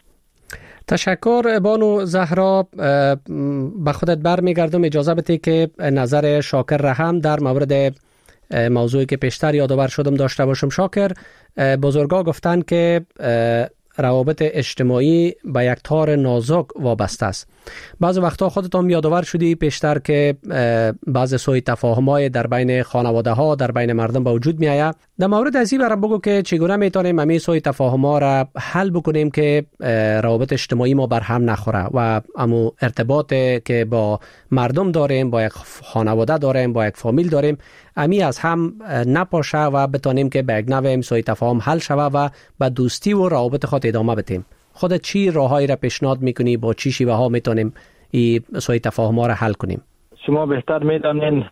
تشکر بانو زهرا. به خودت برمیگردم، اجازه بده که نظر شاکر را هم در مورد موضوعی که پیشتر یادآور شدم داشته باشم. شاکر، بزرگا گفتن که روابط اجتماعی به یک تار نازک وابسته است. بعض وقتا خودت هم یادآور شدی پیشتر که بعض سوء تفاهم‌های در بین خانواده ها در بین مردم به وجود می آید. در مورد از این برام بگو که چگونه میتونیم همین سوء تفاهم‌ها را حل بکنیم که روابط اجتماعی ما بر هم نخوره و امو ارتباط که با مردم داریم، با یک خانواده داریم، با یک فامیل داریم، امی از هم نپاشه و بتونیم که به یک نوع سوء تفاهم حل شوه و به دوستی و روابط خود ادامه بدیم. خودت چی راههایی را پیشنهاد میکنی؟ با چی شیوه ها میتونیم این سوء تفاهم ها را حل کنیم؟ شما بهتر میدانین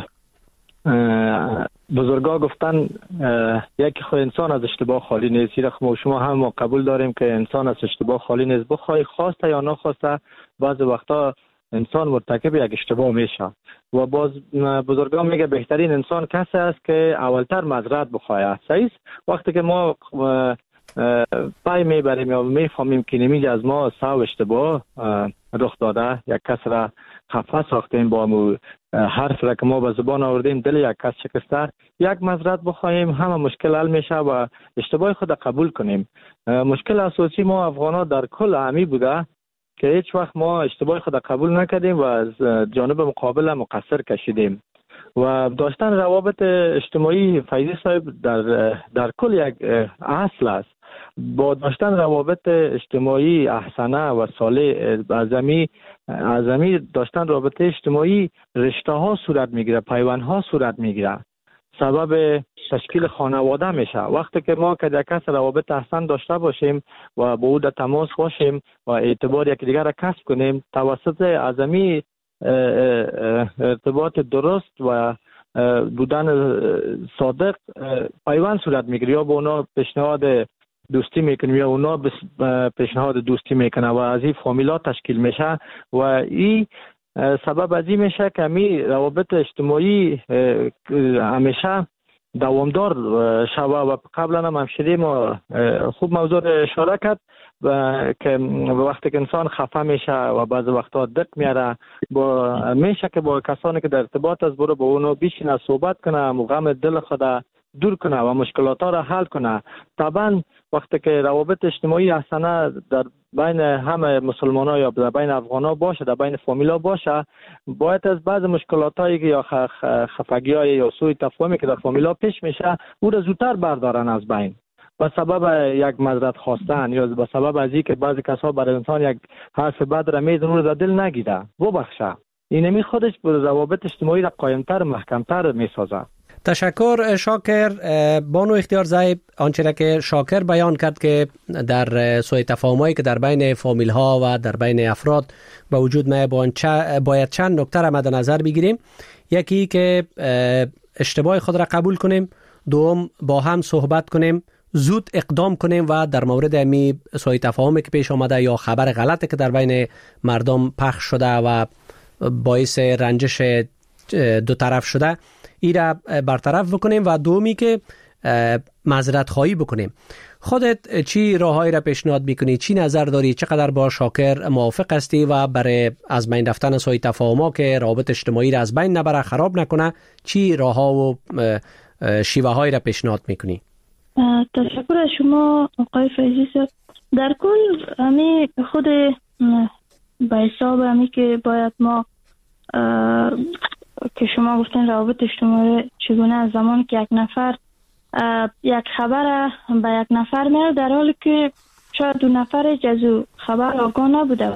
بزرگا گفتن یکی خود انسان از اشتباه خالی نیست. ما شما هم ما قبول داریم که انسان از اشتباه خالی نیست. بخوای خواسته یا نخواسته بعض وقتا انسان مرتکب یک اشتباه میشه و باز بزرگان میگه بهترین انسان کسی است که اولتر معذرت بخواه. صحیح وقتی که ما پای میبریم یا میفهمیم که نمیگه از ما سو اشتباه رخ داده، یک کس را خفه ساختیم، با مو حرف را که ما به زبان آوردیم دل یک کس شکسته، یک معذرت بخواهیم همه مشکل حل میشه و اشتباه خود قبول کنیم. مشکل اساسی ما افغانا در کل همی بوده که هیچ وقت ما اشتباه خود قبول نکردیم و از جانب مقابل مقصر کشیدیم و داشتن روابط اجتماعی فیضی صاحب در در کل یک اصل است. با داشتن روابط اجتماعی احسنه و صالح اعظمی اعظمی داشتن رابطه اجتماعی رشته ها صورت میگیره، پیوند ها صورت میگیره، سبب تشکیل خانواده میشه. وقتی که ما که در کس روابط احسن داشته باشیم و با او در تماس باشیم و اعتبار یک دیگر را کسب کنیم، توسط اعظمی ارتباط درست و بودن صادق پیوند صورت میگیره، یا با اونا پیشنهاد دوستی میکنیم یا اونا پیشنهاد دوستی میکنه و از این فامیلا تشکیل میشه و این سبب از این میشه که می روابط اجتماعی همیشه دوامدار شوه و قبلا هم همشیری ما خوب موضوع اشاره کرد و که وقتی که انسان خفه میشه و بعض وقتا دق میاره با میشه که با کسانی که در ارتباط از برو با اونو بیشینه صحبت کنه و غم دل خود دور کنه و مشکلات ها را حل کنه. طبعا وقتی که روابط اجتماعی احسنه در بین همه مسلمان ها یا در بین افغان ها باشه، در بین فامیلا باشه، باید از بعض مشکلات هایی که یا خفگی های یا سوء تفاهمی که در فامیلا پیش میشه او را زودتر بردارن از بین به سبب یک معذرت خواستن یا به سبب از اینکه بعضی کسا برای انسان یک حرف بد را میزنه او را دل نگیره ببخشه. اینمی خودش روابط اجتماعی را قایمتر محکمتر میسازه. تشکر شاکر. بانو اختیارزی آنچه را که شاکر بیان کرد که در سوء تفاهمایی که در بین فامیل ها و در بین افراد به وجود میاد باید چند نکته را مد نظر بگیریم. یکی که اشتباه خود را قبول کنیم، دوم با هم صحبت کنیم، زود اقدام کنیم و در مورد امی سوء تفاهمی که پیش آمده یا خبر غلطی که در بین مردم پخش شده و باعث رنجش دو طرف شده ای را برطرف بکنیم و دومی که معذرت خواهی بکنیم. خودت چی راههایی را پیشنهاد میکنی؟ چی نظر داری؟ چقدر با شاکر موافق هستی و برای از بین رفتن سوء تفاهم‌ها که روابط اجتماعی را از بین نبره، خراب نکنه، چی راهها و شیوه هایی را پیشنهاد میکنی؟ تشکر از شما آقای فیضی صاحب. در کل همی خود به حساب همی که باید ما که شما گفتین روابط اجتماعی چگونه از زمان که یک نفر یک خبر به یک نفر میره در حالی که شاید دو نفر جزو خبر آگاه نبوده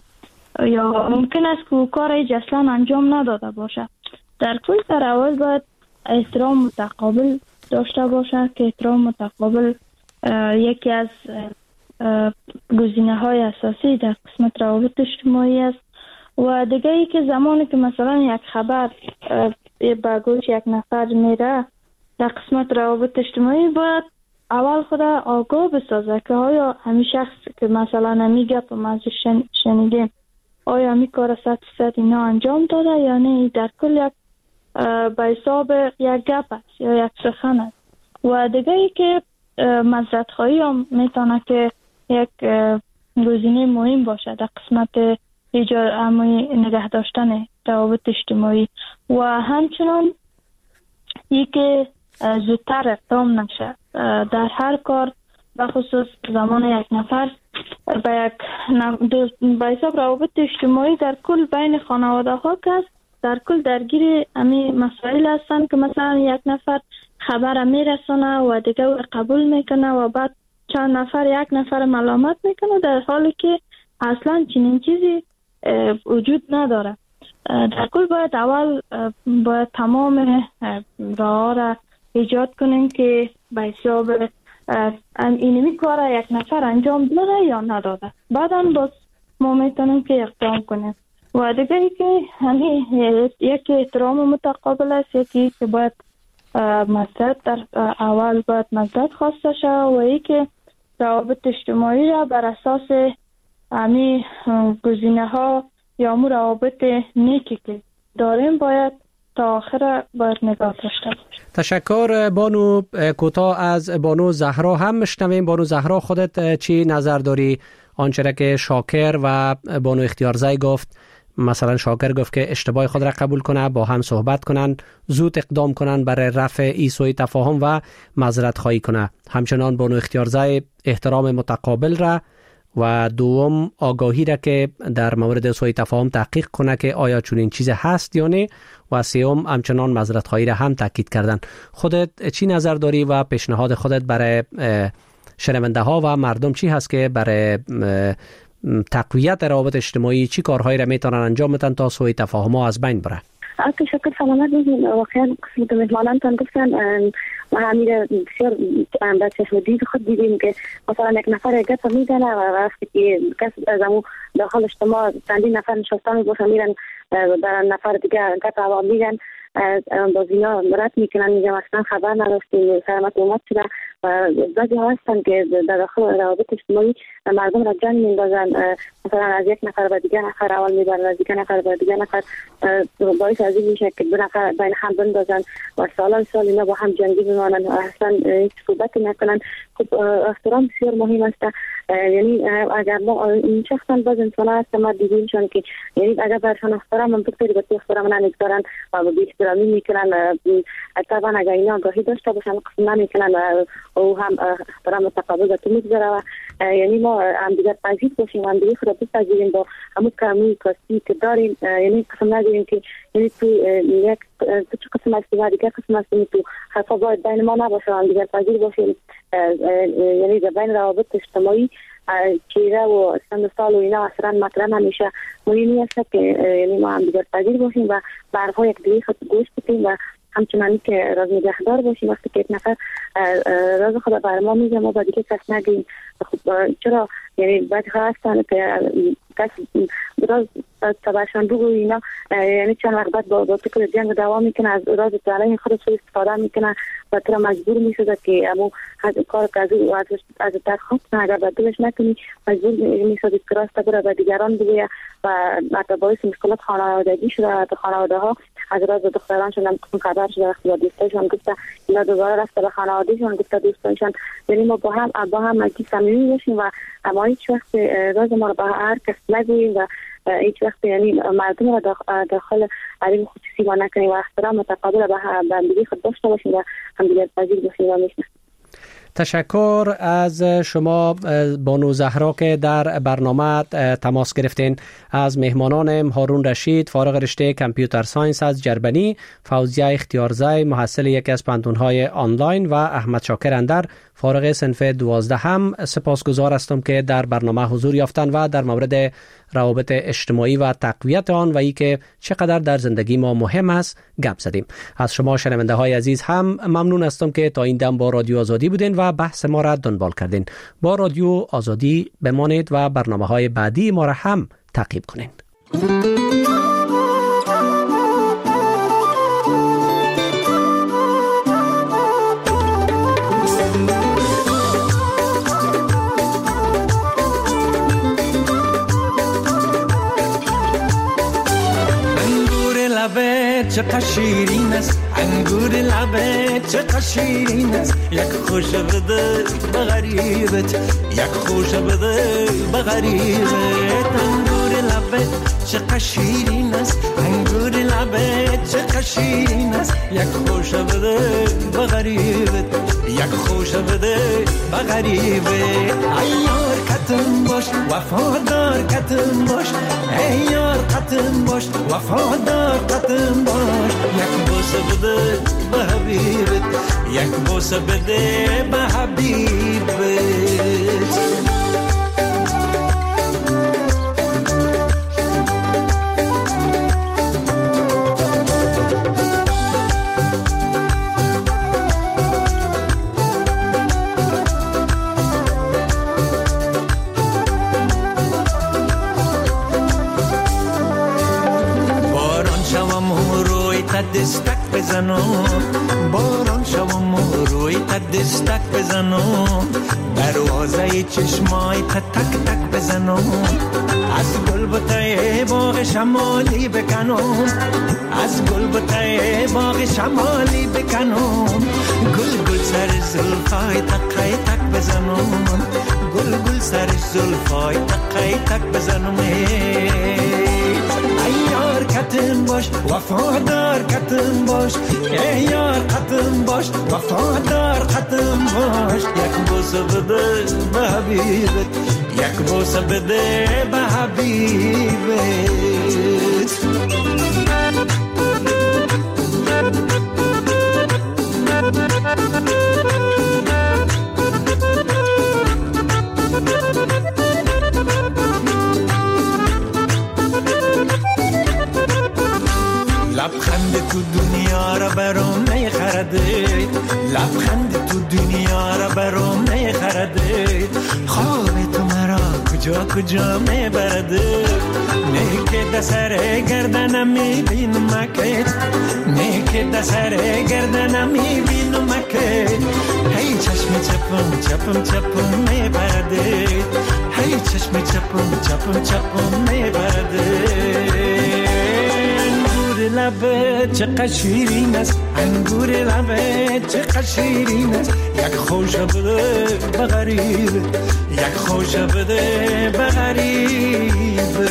یا ممکن است که کار ایج اصلا انجام نداده باشه. در کل در اول باید احترام متقابل داشته باشه که احترام متقابل یکی از گزینه های اساسی در قسمت روابط اجتماعی است. و دیگه ای که زمانی که مثلا یک خبر به گوش یک نفر میره در قسمت روابط اجتماعی باید اول خود آگاه بسازه که آیا همین شخص که مثلا همی گپ ما ازش شنیدیم آیا همی کار صد فیصد اینا انجام داده یا نه، در کل یک به حساب یک گپ است یا یک سخن است. و دیگه ای که معذرت خواهی هم میتونه که یک گزینه مهم باشه در قسمت ایجاد امنی نگه داشتن روابط اجتماعی و همچنان ای که زودتر اقدام نشه در هر کار، به خصوص زمان یک نفر به یک به حساب روابط اجتماعی در کل بین خانواده ها که است در کل درگیر امی مسائل هستند که مثلا یک نفر خبر میرسونه و دیگه او قبول میکنه و بعد چند نفر یک نفر ملامت میکنه در حالی که اصلا چنین چیزی وجود نداره. در کل باید اول باید تمام راه را ایجاد کنیم که به حساب اینمی کار یک نفر انجام داده یا نداده، بعدا باز ما میتونیم که اقدام کنیم. و دیگه ای که همین یکی احترام متقابل است، یکی که باید معذرت در اول باید معذرت خواسته شد و ای که روابط اجتماعی را بر اساس همین گزینه ها یا مو روابط نیکی که داریم باید تا آخر باید نگاه داشته باشیم. تشکر. بانو کوتاه از بانو زهرا هم مشنویم. بانو زهرا خودت چی نظر داری آنچه را که شاکر و بانو اختیارزی گفت مثلا شاکر گفت که اشتباه خود را قبول کنه، با هم صحبت کنن، زود اقدام کنن برای رفع ای سوء تفاهم و معذرت خواهی کنه. همچنان بانو اختیارزای احترام متقابل را و دوم آگاهی را که در مورد سوء تفاهم تحقیق کنه که آیا چنین چیز هست یا نه، و سوم همچنان معذرت خواهی را هم تاکید کردن. خودت چی نظر داری و پیشنهاد خودت برای شنونده ها و مردم چی هست که برای تقویت روابط اجتماعی چی کارهایی را میتونن انجام بدن تا سوء تفاهم ها از بین بره؟ تشکر، سلامت باشین. واقعا قسمت مهمانانتان گفتن ما همین بسیار در چشم دید خود دیدیم که مثلا یک نفر گپ میزنه و وقتی که کس از امو داخل اجتماع چندین نفر نشسته میباشن میرن در نفر دیگه گپ هوا میگن، باز اینا رد میکنن، میگم اصلا خبر نداشتیم، سلامت اومد شده. و بعضی ها هستن که در داخل روابط اجتماعی مردم را جنگ میندازن، مثلا از یک نفر به دیگه نفر اول میبرن، از دیگه نفر به دیگه نفر، باعث از این میشه که دو نفر بین هم بندازن و سالان سال اینا با هم جنگی بمانن و اصلا هیچ صحبتی نکنن. خب احترام بسیار مهم است. یعنی اگر ما این شخصا باز انسان هست ما دیدیمشون که یعنی اگر برشان احترام هم بکنی به احترام نمیگذارن و به احترامی میکنن، طبعا اگر اینا آگاهی داشته باشن قسم نمیکنن و هم احترام متقابل به تو میگذاره و یعنی ما هم دیگر پذیر باشیم و هم دیگر خود بپذیریم با همون کمی کاستی که داریم، یعنی قسم نداریم که یعنی تو یک تو چه قسم هستی و دیگر قسم هستی، تو حرفا باید بین ما نباشه، هم دیگر پذیر باشیم. یعنی در بین روابط اجتماعی چیره و سند سال و اینا اصلا مطرح نمیشه. مهمی است که یعنی ما هم دیگر پذیر باشیم و برها یک دیگه خود گوش بدیم و همچنانی که راز نگهدار باشیم. وقتی که یک نفر راز خود بر ما میگه ما با دیگه کس نگیم. خب چرا یعنی بعضی ها هستن که کس راز تبرشان بگو اینا، یعنی چند وقت بعد با, با تو جنگ دوام میکنه، از راز تعالی خود سوء استفاده میکنه و تو مجبور میشده که امو کار که از از درخواست اگر بدلش نکنی مجبور میشده که راست بره به دیگران بگویه و حتی باعث مشکلات خانوادگی شده. حتی خانواده ها از راز دخترانشون هم خبر شده، وقتی با دوستایشون گفته اینا دوباره رفته به خانوادهشون گفته دوستایشون. یعنی ما با هم با هم اگه صمیمی باشیم و اما هیچ وقت راز ما رو به هر کس نگوییم و هیچ وقت یعنی مردم رو داخل حریم خصوصی ما نکنیم و احترام متقابل به همدیگه خود داشته باشیم و همدیگه پذیر باشیم و میشناسیم. تشکر از شما بانو زهرا که در برنامه تماس گرفتین. از مهمانانم هارون رشید فارغ رشته کامپیوتر ساینس از جربنی، فوزیه اختیارزای محصل یکی از پنتونهای آنلاین و احمد شاکر اندر فارغ صنف دوازده هم سپاسگزار هستم که در برنامه حضور یافتن و در مورد روابط اجتماعی و تقویت آن و ای که چقدر در زندگی ما مهم است گپ زدیم. از شما شنونده های عزیز هم ممنون هستم که تا این دم با رادیو آزادی بودین و بحث ما را دنبال کردین. با رادیو آزادی بمانید و برنامه های بعدی ما را هم تعقیب کنین. چقدر شیرین است انگور لبت، چقدر شیرین است یک خوش بده به غریبت، یک خوش بده به غریبت. انگور لبت چقدر شیرین است انگور لبت، چقدر شیرین است یک خوش بده به غریبت، یک خوش بده به غریبت. ای یار کتم باش وفادار کتم باش، ای یار کتم باش وفادار کتم باش. یک بوسه بده به حبیبت، یک بوسه بده به حبیبت. دستک بزنم باران شوم و روی تا دستک بزنم، دروازه چشمای تا تک تک بزنم، از گل بوته باغ شمالی بکنم، از گل بوته باغ شمالی بکنم، گل گل سر زلفای تقای تک بزنم، گل گل سر زلفای تقای تک بزنم. ای کتم باش وفادار کتم باش ای یار کتم باش وفادار کتم باش یک بوسه بده به حبیبت یک بوسه بده به حبیبت لبخند تو دنیا را برام نخرده لبخند تو دنیا را برام نخرده خواب تو مرا کجا کجا میبرده نه که دسر گردنم میبینم که نه که دسر گردنم میبینم که هی چشم چپم چپم چپم میبرده هی چشم چپم چپم چپم میبرده لبه چقدر شیرین است انگور لبه چقدر شیرین است یک خوش بده به غریب یک خوش بده به غریب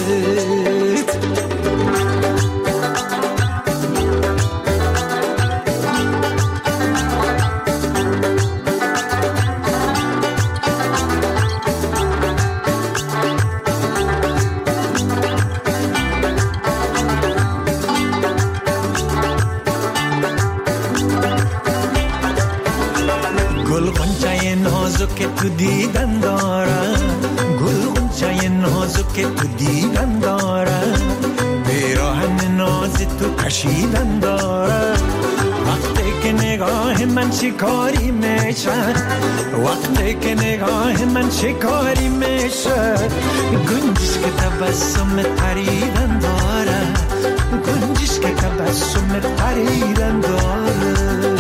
که تو دیدن دارم گل غنچه نازو که تو دیدن دارم بیراهن ناز تو کشیدن دارم وقتی که نگاه من شکاری میشه وقتی که نگاه من شکاری میشه گنجش که تبسم پریدن دارم گنجش که تبسم پریدن دارم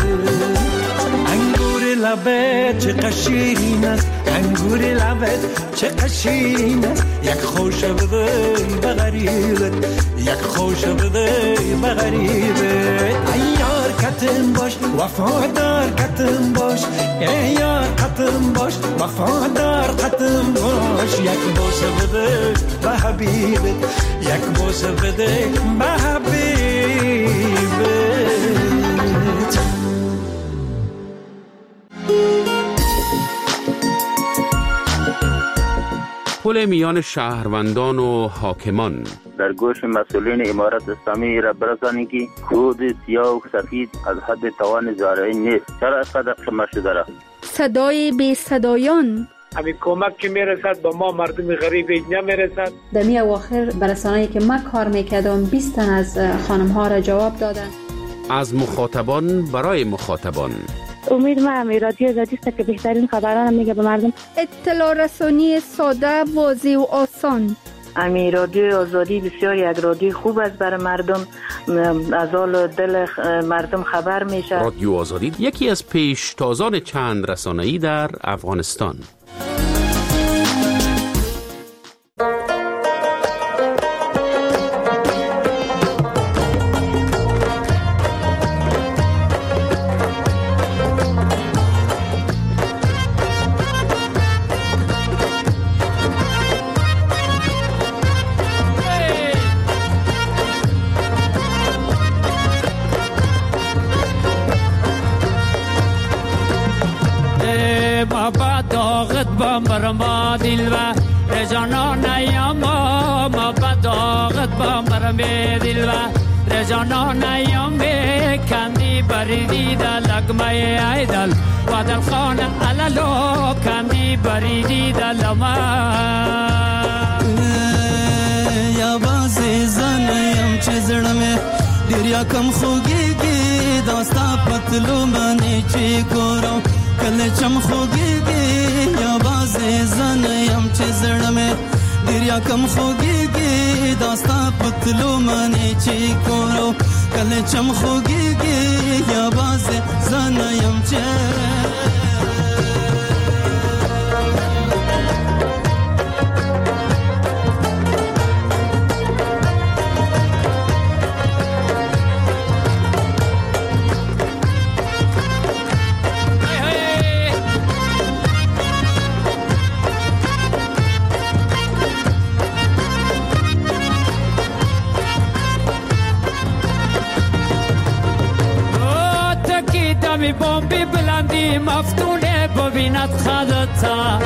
لبت چه شیرین است انگور لبت چه شیرین است یک خوش بده به غریبت یک خوش بده به غریبت ای یار کتم باش وفادار کتم باش ای یار کتم باش وفادار کتم باش یک بوسه بده به حبیبت یک بوسه بده به حبیبت پل میان شهروندان و حاکمان در گوش مسئولین امارت اسلامی را برسانید که خود سیاه و سفید از حد توان زارعی نیست. چرا اینقدر قمه شده را؟ صدای بی صدایان همین کمک که میرسد با ما مردم غریب نمیرسد. در می اواخر برسانه‌ای که من کار میکردم بیست تن از خانم ها را جواب دادن. از مخاطبان برای مخاطبان امید ما هم رادیو آزادی است که بهترین خبران میگه به مردم. اطلاع رسانی ساده، واضح و آسان. امی رادیو آزادی بسیار یک رادیو خوب است برای مردم، از حال دل مردم خبر میشه. رادیو آزادی یکی از پیشتازان چند رسانه‌ای در افغانستان. برما دل و رجانان یاما ما بداغت با مرم دل و رجانان یام کندی بریدی دل لگمه ایدل و دل خان علالو کندی بریدی دل ما یا بازی زنیم چه زرمه دریا کم خوگیگی داستا پتلو منی چی گورو کل چم خوگیگی یا بازی زنیم چه زرمه دریا کم خوگیگی داستا پتلو منی چی گورو کل چم خوگیگی یا بازی زنیم چه بی بلندی مفتونه ببیند خدتا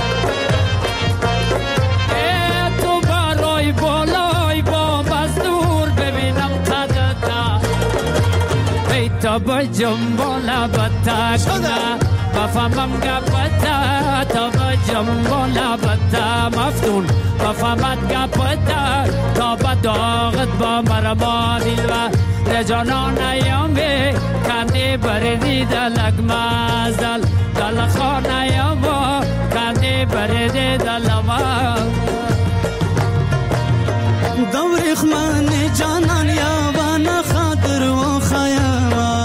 تو برای بالای با مزدور ببینم خدتا ای تا با جنبال بتا کنه بفهمم گپتا تا با جنبال بتا مفتون بفهمت گپتا تا با داغت با مرما دل و رجانان ایامی کندی بردی دلک مازدل دل خان ایاما کندی بردی دل ما دوریخ من جانان یابان خاطر و خیاما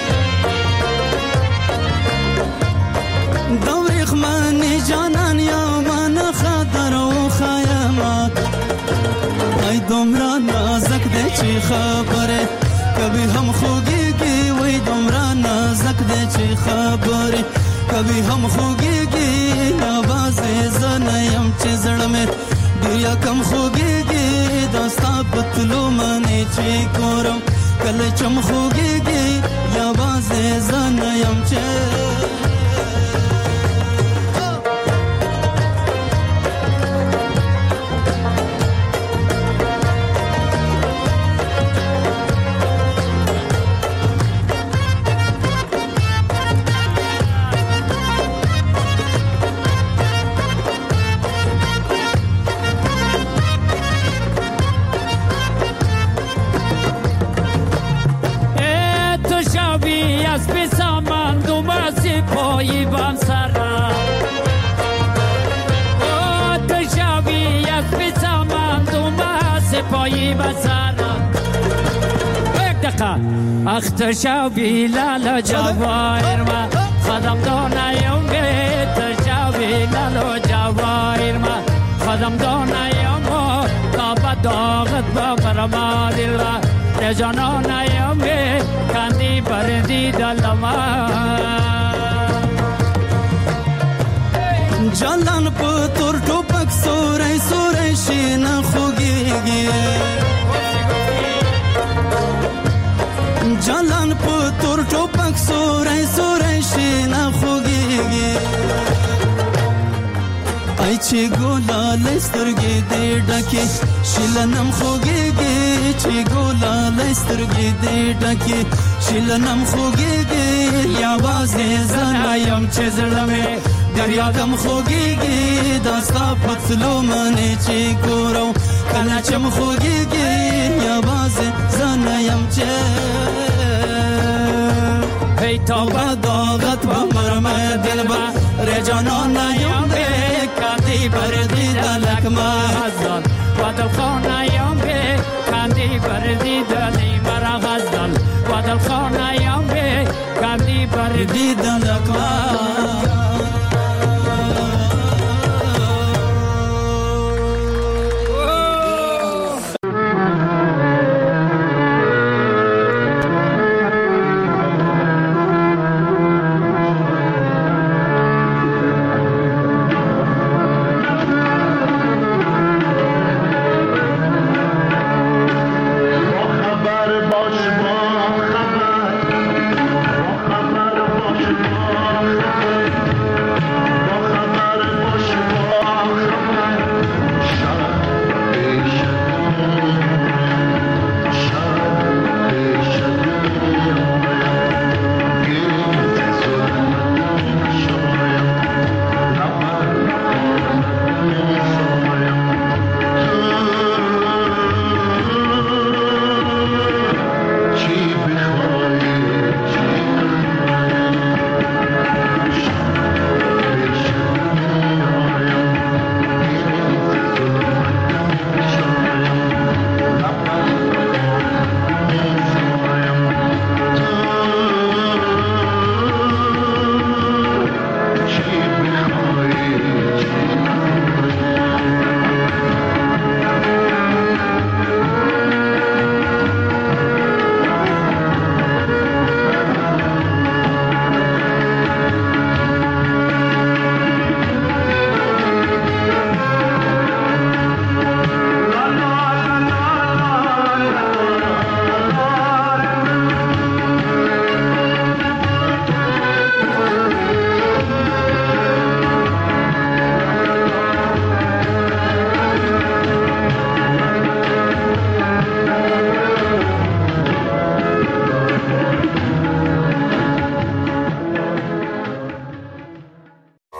دوریخ من جانان یابان خاطر و خیاما ای دمرا نازک ده چی خبره کبھی ہم خوگی گی وی دمرا نازک دے چی خبره کبھی ہم خوگی گی آواز زنیم چی زڑ میں دیا کم خوگی گی داستا پتلو منی چی کورم کل چم خوگی گی آواز زنیم چی پایی بام سرا او تشاوی از بیسامان دوما سپایی با سرا یک دقیقه اخ تشاوی لالا جواهر ما خدم دانایم گه تشاوی لالا جواهر ما خدم دانایم تا با داغت با مرما دل و رجانانایم گه کندی بردی دلما جالان پتور ټوپک سورای سورای شین خوګيږي جالان پتور ټوپک سورای سورای شین خوګيږي ای چې ګولا لسترګې دې ډکه شلنم خوګيږي چې ګولا لسترګې دې ډکه شلنم خوګيږي یا وازه زنایم چې زړمه دریا کم خوگیگی داستا پتلو منی چی کورو کنا چم خوگیگی یا باز زنیم چه هی تا با داغت با مرمه دل با رجانان نیم بی کندی بردی دلک مازدل و دل خان نیم بی کندی بردی دلی مرا غزدل و دل خان نیم بی کندی بردی دلک مازدل